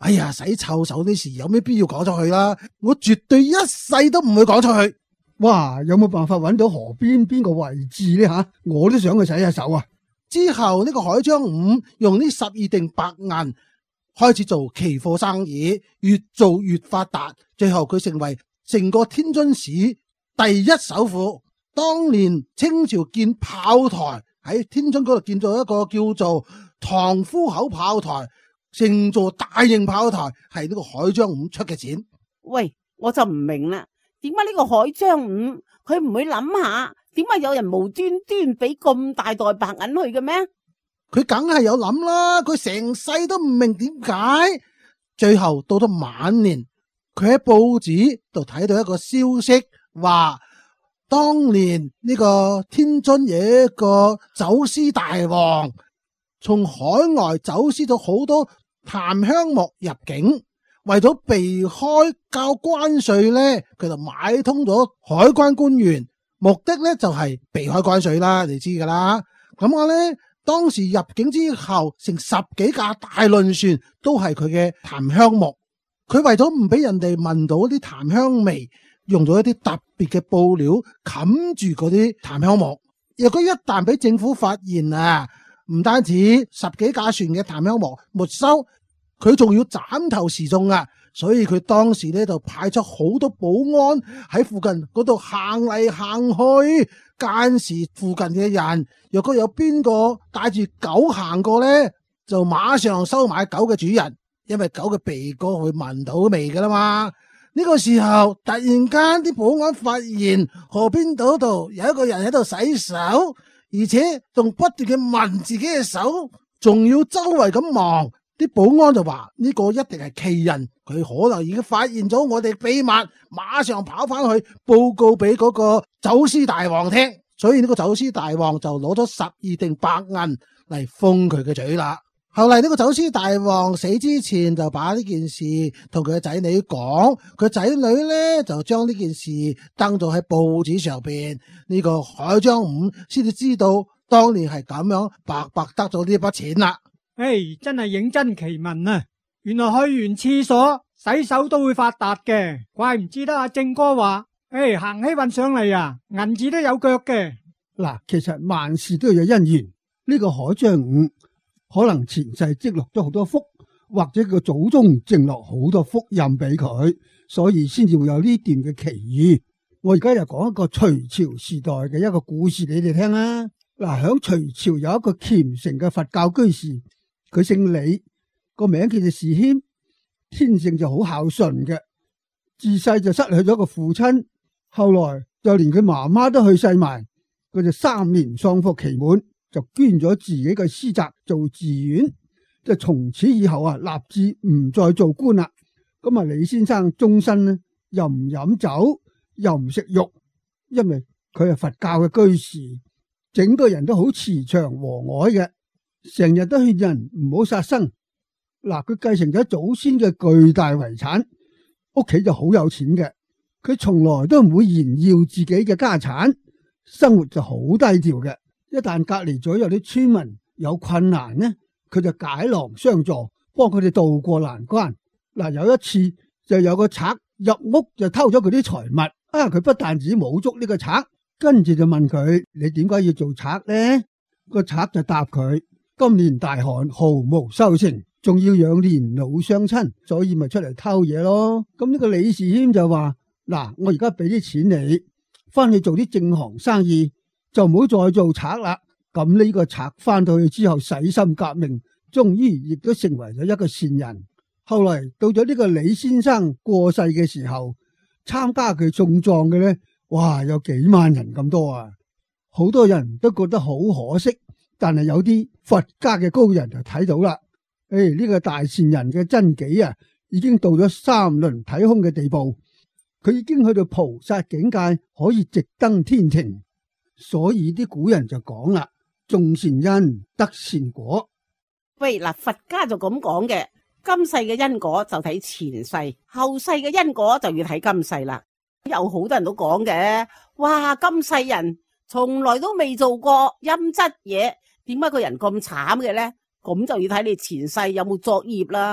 哎呀，洗臭手啲事有咩必要講出去啦？我絕對一世都唔會講出去。 哇，有冇辦法揾到河邊邊個位置呢？吓，我都想去洗下手啊！ 之後呢個海張五用呢12錠白銀開始做期貨生意，越做越發達，最後佢成為成個天津市第一首富。當年清朝建炮台喺天津嗰度建造一個叫做塘沽口炮台，成座大型炮台係呢個海張五出嘅錢。 喂，我就唔明啦。點解呢個海張五佢唔會諗下，點解有人無端端俾咁大袋白銀去嘅咩？ 佢梗係有諗啦，佢成世都唔明點解。最後到咗晚年，佢喺報紙度睇到一個消息，話當年呢個天津有一個走私大王，從海外走私咗好多檀香木入境。為咗避開交關稅呢，佢就買通咗海關官員，目的呢就係避開關稅啦，你知噶啦。咁我呢，當時入境之後，成10幾架大輪船都係佢嘅檀香木。佢為咗唔俾人哋聞到啲檀香味，用咗一啲特別嘅布料冚住嗰啲檀香木。若果一旦俾政府發現啊，唔單止10幾架船嘅檀香木沒收，佢仲要斬頭示眾啊！所以佢當時呢就派出好多保安喺附近嗰度行嚟行去，監視附近嘅人。若果有邊個帶住狗行過呢，就馬上收買狗嘅主人，因為狗嘅鼻哥會聞到味噶啦嘛。呢個時候突然間啲保安發現河邊嗰度有一個人喺度洗手，而且仲不斷嘅聞自己嘅手，仲要周圍咁望。啲保安就話呢個一定係奇人，佢可能已經發現咗我哋秘密，馬上跑翻去報告俾嗰個走私大王聽。所以呢個走私大王就攞咗12錠白銀嚟封佢嘅嘴啦。後嚟呢個走私大王死之前就把呢件事同佢嘅仔女講，佢仔女呢就將呢件事登咗喺報紙上邊。呢個海張五先至知道當年係咁樣白白得咗呢筆錢啦。 真係認真奇聞啊！原來去完廁所洗手都會發達嘅，怪唔知得阿正哥話，行起運上嚟啊，銀字都有腳嘅。 嗱，其實萬事都有因緣。呢個海張五可能前世積落咗好多福，或者個祖宗剩落好多福蔭俾佢，所以先至會有呢段嘅奇遇。我而家就講一個隋朝時代嘅一個故事俾你聽啦。嗱，響隋朝有一個虔誠嘅佛教居士。佢姓李，個名叫做士謙，天性就好孝順嘅，自細就失去咗個父親，後來就連佢媽媽都去世埋，佢就3年喪服期滿，就捐咗自己嘅私宅做寺院，就從此以後啊，立志唔再做官啦。咁啊，李先生終身呢又唔飲酒，又唔食肉，因為佢係佛教嘅居士，整個人都好慈祥和藹嘅。成日都勸人唔好殺生。嗱，佢繼承咗祖先嘅巨大遺產，屋企就好有錢嘅。佢從來都唔會炫耀自己嘅家產，生活就好低調嘅。一旦隔籬左右啲村民有困難呢，佢就解囊相助，幫佢哋渡過難關。嗱，有一次就有個賊入屋就偷咗佢啲財物，佢不但止冇捉呢個賊，跟住就問佢：你點解要做賊呢？個賊就答佢：今年大旱，毫無收成，仲要養年老雙親，所以咪出嚟偷嘢咯。咁呢個李士謙就話：嗱，我而家俾啲錢你，翻去做啲正行生意，就唔好再做賊啦。咁呢個賊翻到去之後洗心革命，終於亦都成為咗一個善人。後來到咗呢個李先生過世嘅時候，參加佢送葬嘅呢，哇，有幾萬人咁多啊！好多人都覺得好可惜。但係有啲佛家嘅高人就睇到啦，呢個大善人嘅真己啊，已經到咗3輪體空嘅地步，佢已經去到菩薩境界，可以直登天庭。所以啲古人就講啦，種善因得善果。 喂，嗱，佛家就咁講嘅，今世嘅因果就睇前世，後世嘅因果就要睇今世啦。有好多人都講嘅，哇，今世人從來都未做過陰質嘢。點解個人咁慘嘅呢？咁就要睇你前世有冇作業啦。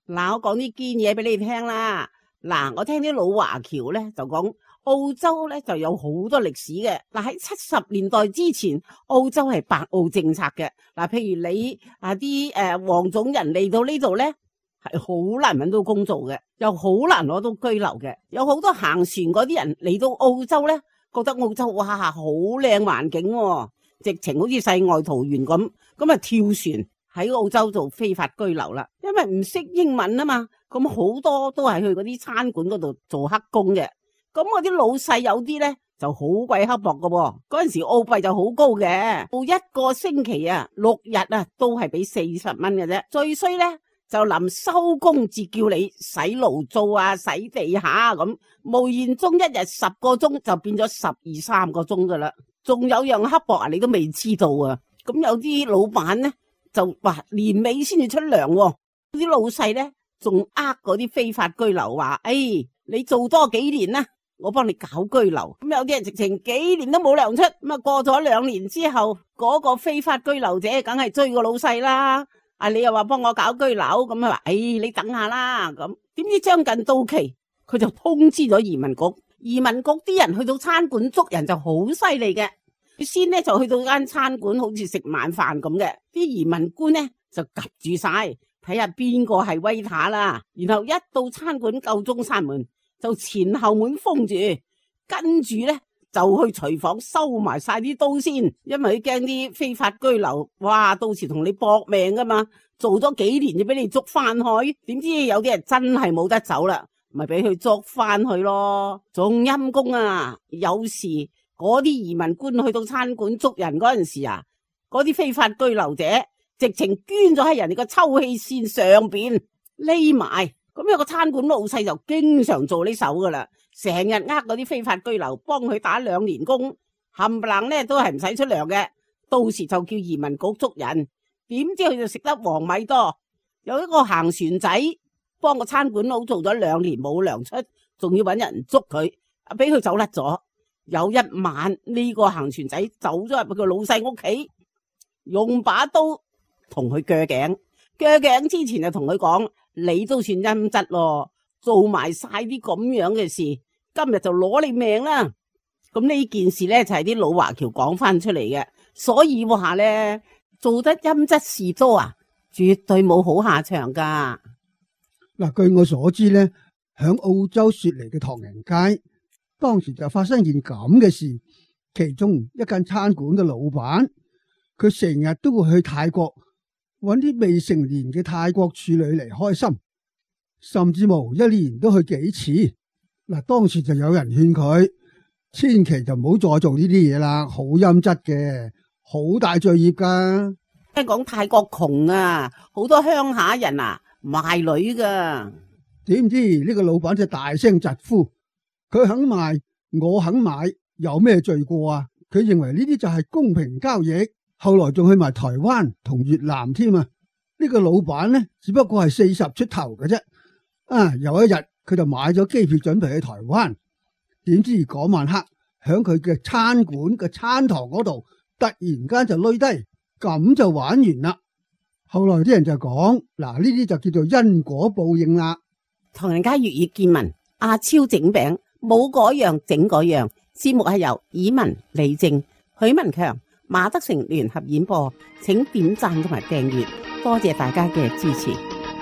嗱，我講啲堅嘢俾你聽啦。嗱，我聽啲老華僑咧就講澳洲咧就有好多歷史嘅。嗱，喺70年代之前，澳洲係白澳政策嘅。嗱，譬如你啲黃種人嚟到呢度咧，係好難搵到工做嘅，又好難攞到居留嘅。有好多行船嗰啲人嚟到澳洲咧，覺得澳洲哇好靚環境喎，直情好似世外桃源咁，咁啊跳船喺澳洲做非法居留啦。因為唔識英文啊嘛，咁好多都係去嗰啲餐館嗰度做黑工嘅。咁嗰啲老細有啲咧就好鬼刻薄噶喎，嗰陣時澳幣就好高嘅，做一個星期啊6日啊都係俾40蚊嘅啫。最衰咧就臨收工至叫你洗爐灶啊、洗地下咁，無言中一日10個鐘就變咗12-13個鐘噶啦。仲有樣刻薄啊，你都未知道啊。咁有啲老闆咧就話年尾先至出糧喎，啲老細咧仲嗰啲非法居留話，你做多幾年啦，我幫你搞居留。咁有啲人直情幾年都冇糧出，咁啊過咗2年之後，嗰個非法居留者梗係追個老細啦。你又話幫我搞居留，咁啊話，你等下啦。咁點知將近到期，佢就通知咗移民局。移民局啲人去到餐館捉人就好犀利嘅。先咧就去到間餐館，好似食晚飯咁嘅。啲移民官咧就夾住晒，睇下邊個係威塔啦。然後一到餐館夠鐘閂門，就前後門封住，跟住咧就去廚房收埋晒啲刀先，因為佢驚啲非法居留，哇，到時同你搏命噶嘛。做咗幾年就俾你捉翻去，點知有啲人真係冇得走啦，咪俾佢捉翻去咯。仲陰公啊，有時嗰啲移民官去到餐館捉人嗰陣時啊，嗰啲非法居留者直情捐咗喺人哋個抽氣扇上邊匿埋。咁有個餐館老細就經常做呢手噶啦，成日嗰啲非法居留，幫佢打2年工，冚唪唥咧都係唔使出糧嘅。到時就叫移民局捉人，點知佢就食得黃米多。有一個行船仔幫個餐館佬做咗2年冇糧出，仲要搵人捉佢，俾佢走甩咗。有一晚呢個行船仔走咗入佢老細屋企，用把刀同佢鋸頸。鋸頸之前就同佢講，你都算陰質咯，做埋晒啲咁樣嘅事，今日就攞你命啦。咁呢件事咧就係啲老華僑講翻出嚟嘅，所以話咧做得陰質事多啊，絕對冇好下場噶。 嗱，據我所知咧，響澳洲雪梨嘅唐人街，當時就發生件咁嘅事。其中一間餐館嘅老闆，佢成日都會去泰國搵啲未成年嘅泰國處女嚟開心，甚至乎1年都去幾次。嗱，當時就有人勸佢，千祈就唔好再做呢啲嘢啦，好陰質嘅，好大罪孽噶。 聽講泰國窮啊，好多鄉下人啊賣女噶。 點知呢個老闆就大聲疾呼，佢肯賣，我肯買，有咩罪過啊？佢認為呢啲就係公平交易。後來仲去埋台灣同越南添啊！呢個老闆呢，只不過係40出頭嘅啫。有一日佢就買咗機票準備去台灣，點知嗰晚黑響佢嘅餐館嘅餐堂嗰度，突然間就累低，咁就玩完啦。後來啲人就講，嗱，呢啲就叫做因果報應啦。 唐人街粵語見聞，阿超整餅，冇嗰樣整嗰樣。節目係由以文、李正、許文強、馬德成聯合演播，請點讚同埋訂閱，多謝大家嘅支持。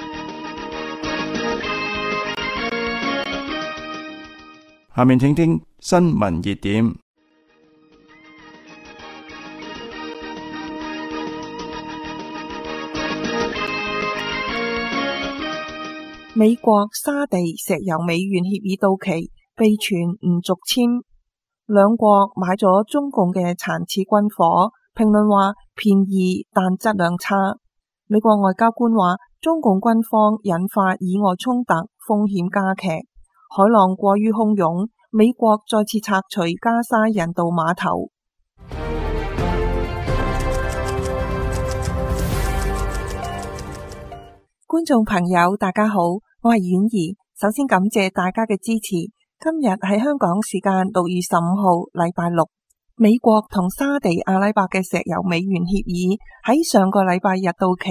下面請聽新聞熱點。 美國沙地石油美元協議到期，被傳唔續簽。兩國買咗中共嘅殘次軍火，評論話便宜但質量差。美國外交官話，中共軍方引發以外衝突風險加劇，海浪過於洶湧，美國再次拆除加沙人道碼頭。觀眾朋友大家好，我係婉兒，首先感謝大家嘅支持。今日係香港時間6月15號禮拜六，美國同沙地阿拉伯嘅石油美元協議喺上個禮拜日到期，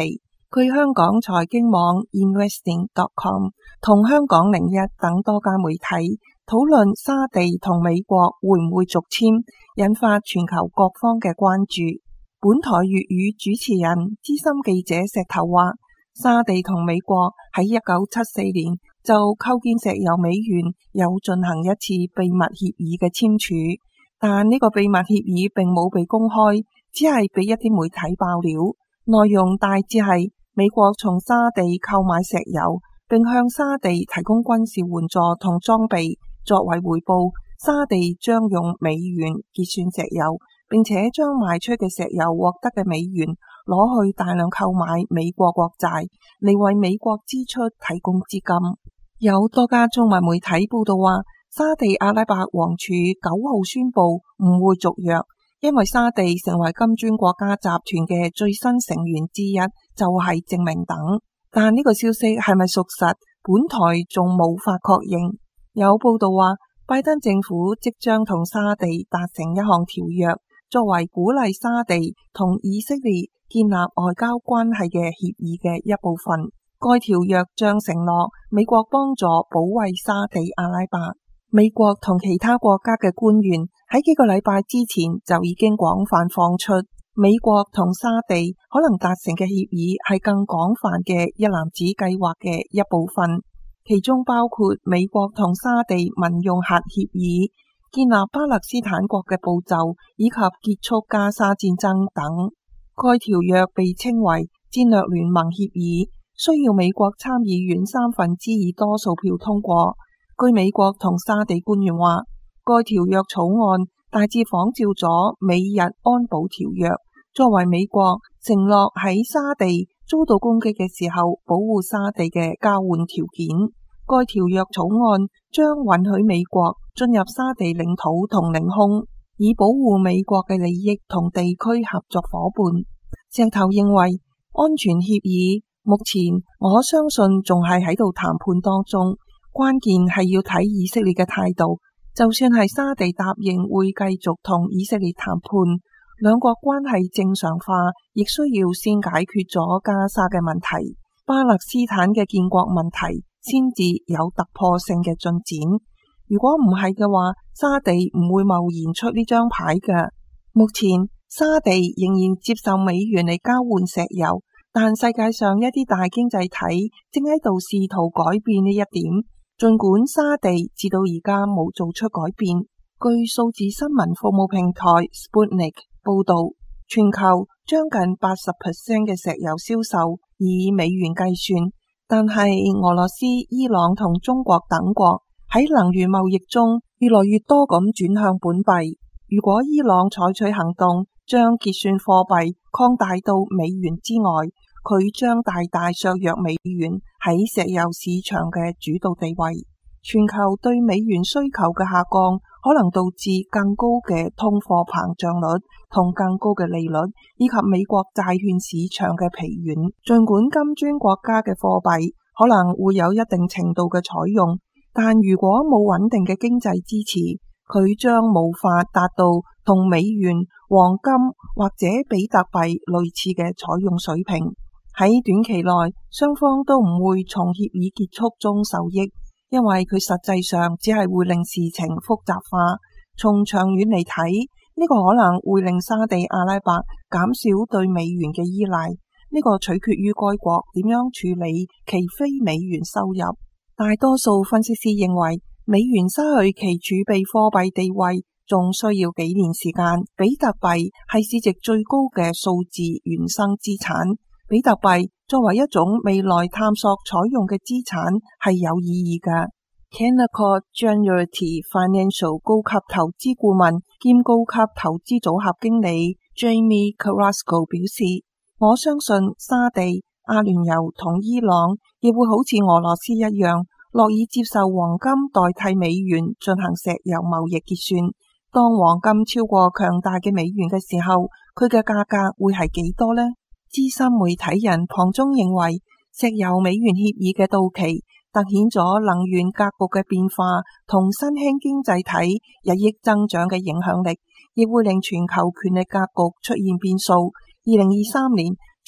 據香港財經網 investing.com 同香港01等多家媒體討論沙地同美國會唔會續簽，引發全球各方嘅關注。本台粵語主持人資深記者石頭話，沙地同美國喺1974年就構建石油美元有進行一次秘密協議嘅簽署，但呢個秘密協議並冇被公開，只係俾一啲媒體爆料。內容大致係美國從沙地購買石油，並向沙地提供軍事援助同裝備，作為回報，沙地將用美元結算石油，並且將賣出嘅石油獲得嘅美元攞去大量購買美國國債，嚟為美國支出提供資金。有多家中文媒體報道話，沙地阿拉伯王儲9號宣布唔會續約，因為沙地成為金磚國家集團嘅最新成員之一，就係證明等。但呢個消息係咪屬實，本台仲無法確認。有報道話，拜登政府即將同沙地達成一項條約，作為鼓勵沙地同以色列建立外交關係嘅協議嘅一部分。該條約將承諾美國幫助保衛沙地阿拉伯。美國同其他國家嘅官員喺幾個禮拜之前就已經廣泛放出，美國同沙地可能達成嘅協議係更廣泛嘅一籃子計劃嘅一部分，其中包括美國同沙地民用核協議、建立巴勒斯坦國嘅步驟以及結束加沙戰爭等。該條約被稱為戰略聯盟協議，需要美國參議院2/3多數票通過。據美國同沙地官員話，該條約草案大致仿照咗美日安保條約，作為美國承諾喺沙地遭到攻擊嘅時候保護沙地嘅交換條件。該條約草案將允許美國進入沙地領土同領空，以保護美國嘅利益同地區合作夥伴。石頭認為，安全協議目前我相信仲係喺度談判當中。關鍵係要睇以色列嘅態度，就算係沙地答應會繼續同以色列談判，兩國關係正常化，亦需要先解決咗加沙嘅問題，巴勒斯坦嘅建國問題先至有突破性嘅進展。如果唔係嘅話，沙地唔會貿然出呢張牌嘅。目前沙地仍然接受美元嚟交換石油，但世界上一啲大經濟體正喺度試圖改變呢一點。儘管沙地至到而家冇做出改變，據數字新聞服務平台 Sputnik 報道，全球將近 80% 嘅石油銷售以美元計算，但係俄羅斯、伊朗同中國等國喺能源貿易中越來越多咁轉向本幣。如果伊朗採取行動，將結算貨幣擴大到美元之外，佢將大大削弱美元喺石油市場嘅主導地位。全球對美元需求嘅下降，可能導致更高嘅通貨膨脹率同更高嘅利率，以及美國債券市場嘅疲軟。儘管金磚國家嘅貨幣可能會有一定程度嘅採用，但如果冇穩定嘅經濟支持，佢將無法達到同美元、黃金或者比特幣類似嘅採用水平。喺短期內，雙方都唔會從協議結束中受益，因為佢實際上只係會令事情複雜化。從長遠嚟睇，呢個可能會令沙地阿拉伯減少對美元嘅依賴。呢個取決於該國點樣處理其非美元收入。大多數分析師認為，美元失去其儲備貨幣地位仲需要幾年時間。比特幣係市值最高嘅數字原生資產。比特幣作為一種未來探索採用嘅資產係有意義嘅。Canaccord Genuity Financial 高級投資顧問兼高級投資組合經理 Jamie Carrasco 表示，我相信沙地、阿聯酋同伊朗亦會好似俄羅斯一樣，樂意接受黃金代替美元進行石油貿易結算。當黃金超過強大嘅美元嘅時候，佢嘅價格會係幾多呢？資深媒體人龐中認為，石油美元協議嘅到期凸顯咗能源格局嘅變化同新興經濟體日益增長嘅影響力，亦會令全球權力格局出現變數。2023年，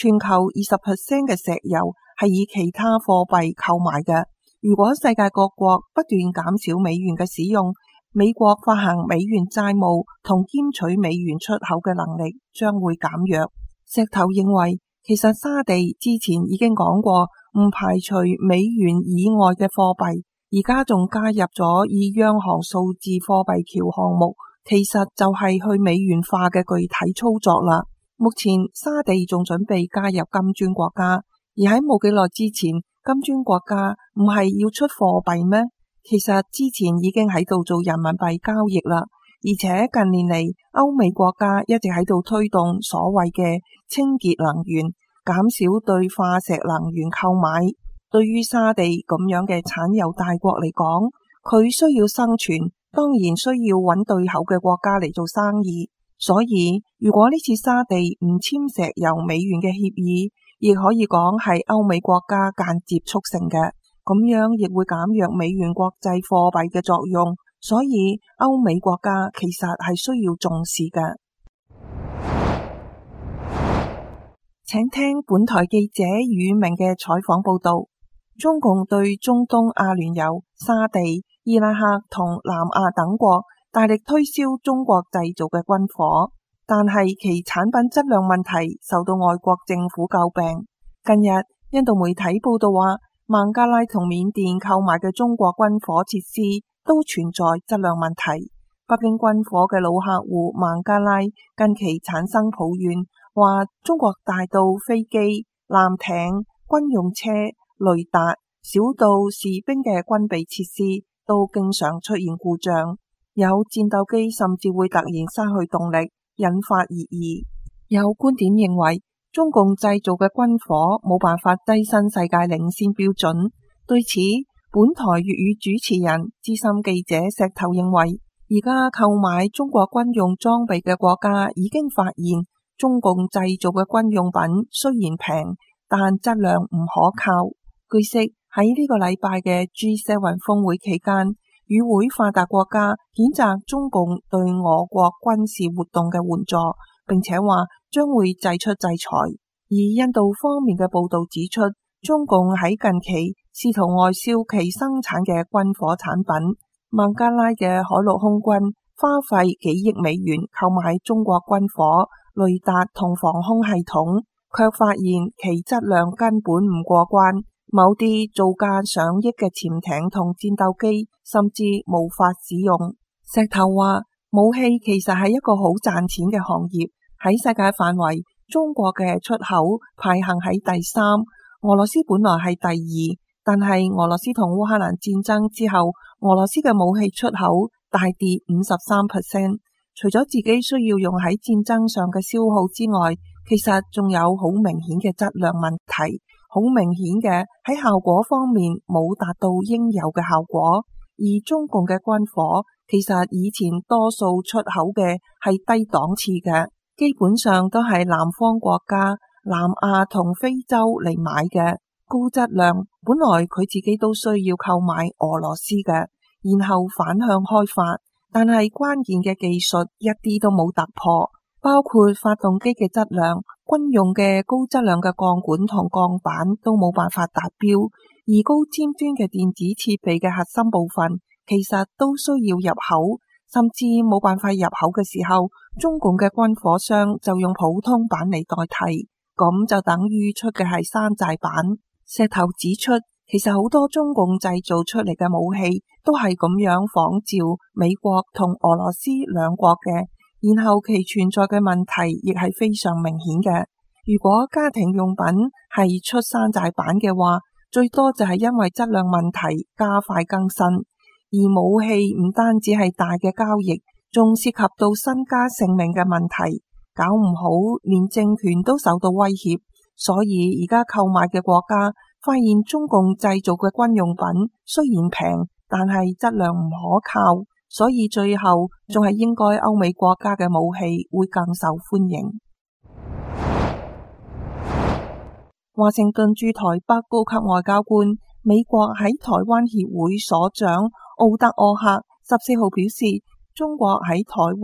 全球20% 嘅石油係以其他貨幣購買嘅。如果世界各國不斷減少美元嘅使用，美國發行美元債務同兼取美元出口嘅能力將會減弱。石頭認為，其實沙地之前已經講過，唔排除美元以外嘅貨幣，而家仲加入咗以央行數字貨幣橋項目，其實就係去美元化嘅具體操作啦。目前沙地仲準備加入金磚國家，而喺冇幾耐之前，金磚國家唔係要出貨幣咩？其實之前已經喺度做人民幣交易啦，而且近年嚟歐美國家一直喺度推動所謂嘅清潔能源，減少對化石能源購買。對於沙地咁樣嘅產油大國嚟講，佢需要生存，當然需要揾對口嘅國家嚟做生意。所以如果呢次沙地唔簽石油美元嘅協議，亦可以講係歐美國家間接促成嘅。咁樣亦會減弱美元國際貨幣嘅作用，所以歐美國家其實係需要重視嘅。請聽本台記者宇明嘅採訪報道。中共對中東阿聯酋、沙地、伊拉克同南亞等國大力推銷中國製造嘅軍火，但係其產品質量問題受到外國政府詬病。近日印度媒體報道話，孟加拉同緬甸購買嘅中國軍火設施都存在質量問題。北京軍火嘅老客戶孟加拉近期產生抱怨，話中國大到飛機、艦艇、軍用車、雷達，小到士兵嘅軍備設施都經常出現故障，有戰鬥機甚至會突然失去動力，引發熱議。有觀點認為，中共製造嘅軍火冇辦法躋身世界領先標準。對此，本台粵語主持人資深記者石頭認為，而家購買中國軍用裝備嘅國家已經發現，中共製造嘅軍用品雖然平，但質量唔可靠。據悉，喺呢個禮拜嘅 G7 峰會期間，與會發達國家譴責中共對俄國軍事活動嘅援助，並且話將會祭出制裁。而印度方面嘅報道指出，中共喺近期試圖外銷其生產嘅軍火產品。孟加拉嘅海陸空軍花費幾億美元購買中國軍火、雷達同防空系統，卻發現其質量根本唔過關。某啲造價上億嘅潛艇同戰鬥機甚至無法使用。石頭話，武器其實係一個好賺錢嘅行業，喺世界範圍，中國嘅出口排行喺第3，俄羅斯本來係第2，但係俄羅斯同烏克蘭戰爭之後，俄羅斯嘅武器出口大跌53%。除咗自己需要用喺戰爭上嘅消耗之外，其實仲有好明顯嘅質量問題。好明顯嘅喺效果方面冇達到應有嘅效果，而中共嘅軍火其實以前多數出口嘅係低檔次嘅，基本上都係南方國家、南亞同非洲嚟買嘅高質量，本來佢自己都需要購買俄羅斯嘅，然後反向開發，但係關鍵嘅技術一啲都冇突破。包括發動機嘅質量、軍用嘅高質量嘅鋼管同鋼板都冇辦法達標，而高尖端嘅電子設備嘅核心部分其實都需要入口，甚至冇辦法入口嘅時候，中共嘅軍火商就用普通板嚟代替，咁就等於出嘅係山寨版。石頭指出，其實好多中共製造出嚟嘅武器都係咁樣仿照美國同俄羅斯兩國嘅。然後其存在嘅問題亦係非常明顯嘅。如果家庭用品係出山寨版嘅話，最多就係因為質量問題加快更新。而武器唔單止係大嘅交易，仲涉及到身家性命嘅問題，搞唔好連政權都受到威脅。所以而家購買嘅國家發現中共製造嘅軍用品雖然平，但係質量唔可靠。所以最後仲係應該歐美國家嘅武器會更受歡迎。華盛頓駐台北高級外交官、美國喺台灣協會所長奧德柯克14號表示，中國喺台灣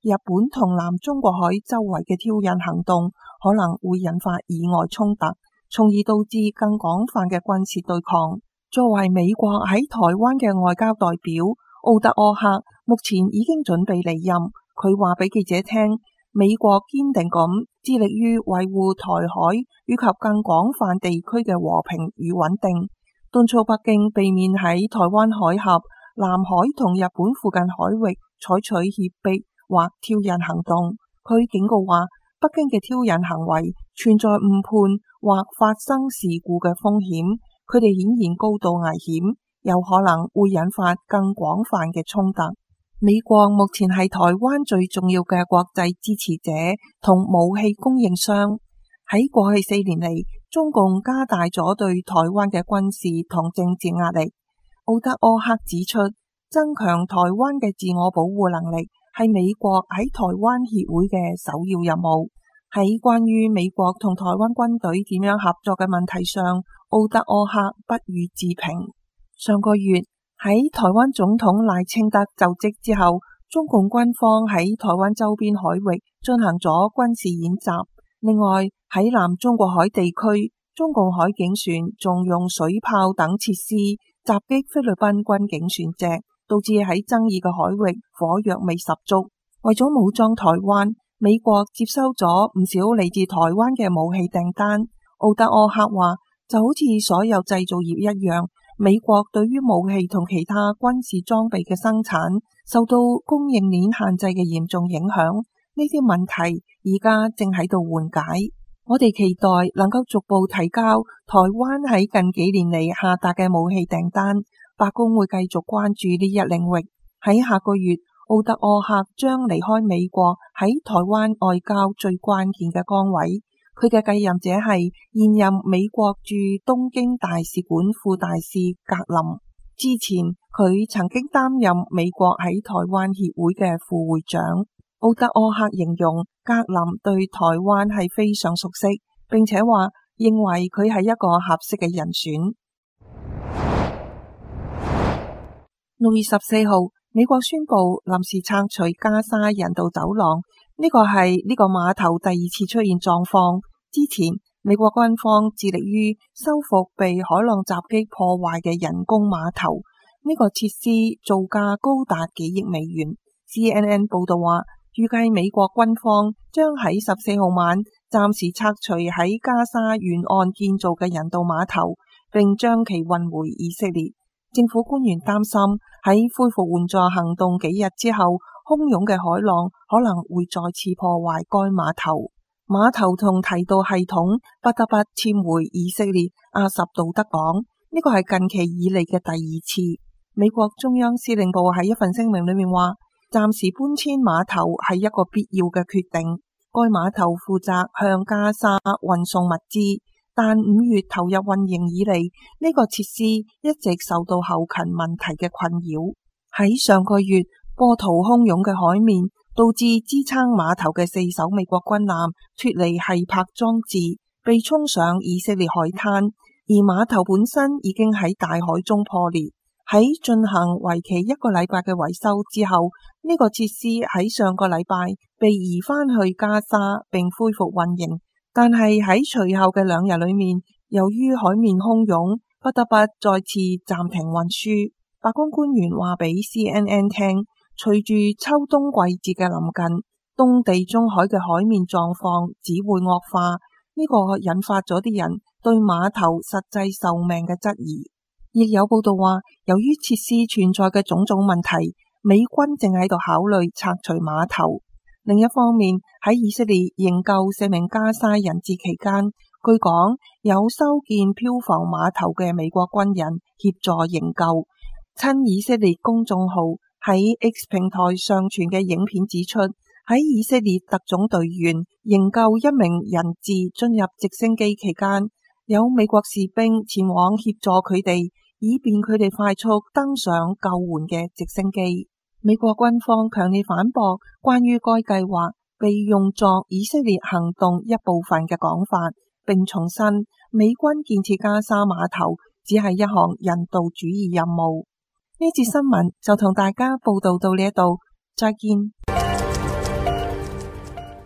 日本同南中國海周圍嘅挑釁行動可能會引發意外衝突，從而導致更廣泛嘅軍事對抗。作為美國喺台灣嘅外交代表，奧德柯克目前已經準備離任。佢話俾記者聽，美國堅定咁致力於維護台海以及更廣泛地區嘅和平與穩定，敦促北京避免喺台灣海峽、南海同日本附近海域採取脅迫或挑釁行動。佢警告話，北京嘅挑釁行為存在誤判或發生事故嘅風險，佢哋顯然高度危險，有可能會引發更廣泛嘅衝突。美國目前係台灣最重要嘅國際支持者同武器供應商。喺過去4年嚟，中共加大咗對台灣嘅軍事同政治壓力。奧德柯克指出，增強台灣嘅自我保護能力係美國喺台灣協會嘅首要任務。喺關於美國同台灣軍隊點樣合作嘅問題上，奧德柯克不予置評。上個月喺台灣總統賴清德就職之後，中共軍方喺台灣周邊海域進行咗軍事演習。另外喺南中國海地區，中共海警船仲用水炮等設施襲擊菲律賓軍警船隻，導致喺爭議嘅海域火藥味十足。為咗武裝台灣，美國接收咗唔少嚟自台灣嘅武器訂單。奧德柯克話，就好似所有製造業一樣，美國對於武器同其他軍事裝備嘅生產受到供應鏈限制嘅嚴重影響，呢啲問題而家正喺度緩解。我哋期待能夠逐步提交台灣喺近幾年嚟下達嘅武器訂單。白宮會繼續關注呢一領域。喺下個月，奧德柯克將離開美國喺台灣外交最關鍵嘅崗位。佢嘅繼任者係現任美國駐東京大使館副大使格林。之前佢曾經擔任美國喺台灣協會嘅副會長。奧德柯克形容格林對台灣係非常熟悉，並且話認為佢係一個合適嘅人選。6月14號，美國宣布臨時拆除加沙人道走廊，呢個係呢個碼頭第2次出現狀況。之前美國軍方致力於修復被海浪襲擊破壞嘅人工碼頭，呢個設施造價高達幾億美元。CNN 報道話，預計美國軍方將喺14號晚暫時拆除喺加沙沿岸建造嘅人道碼頭，並將其運回以色列。政府官員擔心喺恢復援助行動幾日之後，洶湧嘅海浪可能會再次破壞該碼頭。碼頭同堤道系統不得不遷回以色列阿什杜德港，呢個係近期以嚟嘅第2次。美國中央司令部喺一份聲明裏面話，暫時搬遷碼頭係一個必要嘅決定。該碼頭負責向加沙運送物資，但5月投入運營以嚟，呢個設施一直受到後勤問題嘅困擾。喺上個月，波濤洶湧嘅海面導致支撐碼頭嘅4艘美國軍艦脫離繫泊裝置，被沖上以色列海灘，而碼頭本身已經喺大海中破裂。喺進行為期1個禮拜嘅維修之後，呢個設施喺上個禮拜被移返去加沙並恢復運營。但係喺隨後嘅2日裏面，由於海面洶湧，不得不再次暫停運輸。白宮官員話俾 CNN 聽，隨住秋冬季節嘅臨近，東地中海嘅海面狀況只會惡化。呢個引發咗啲人對碼頭實際壽命嘅質疑。亦有報道話，由於設施存在嘅種種問題，美軍正喺度考慮拆除碼頭。另一方面，喺以色列營救4名加沙人質期間，據講有修建漂浮碼頭嘅美國軍人協助營救。親以色列公眾號喺 X 平台上傳嘅影片指出，喺以色列特種隊員營救一名人質進入直升機期間，有美國士兵前往協助佢哋，以便佢哋快速登上救援嘅直升機。美國軍方強烈反駁關於該計劃被用作以色列行動一部分嘅講法，並重申美軍建設加沙碼頭只係一項人道主義任務。呢節新聞就同大家報道到呢一度，再見。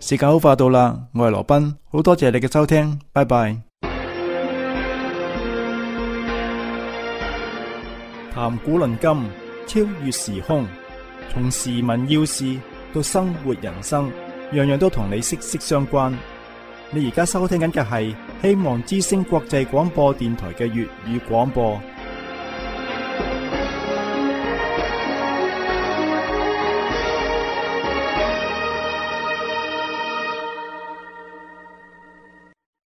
時間好快到啦，我係羅賓，好多謝你嘅收聽，拜拜。談古論今，超越時空，從時聞要事到生活人生，樣樣都同你息息相關。你而家收聽緊嘅係希望之聲國際廣播電台嘅粵語廣播。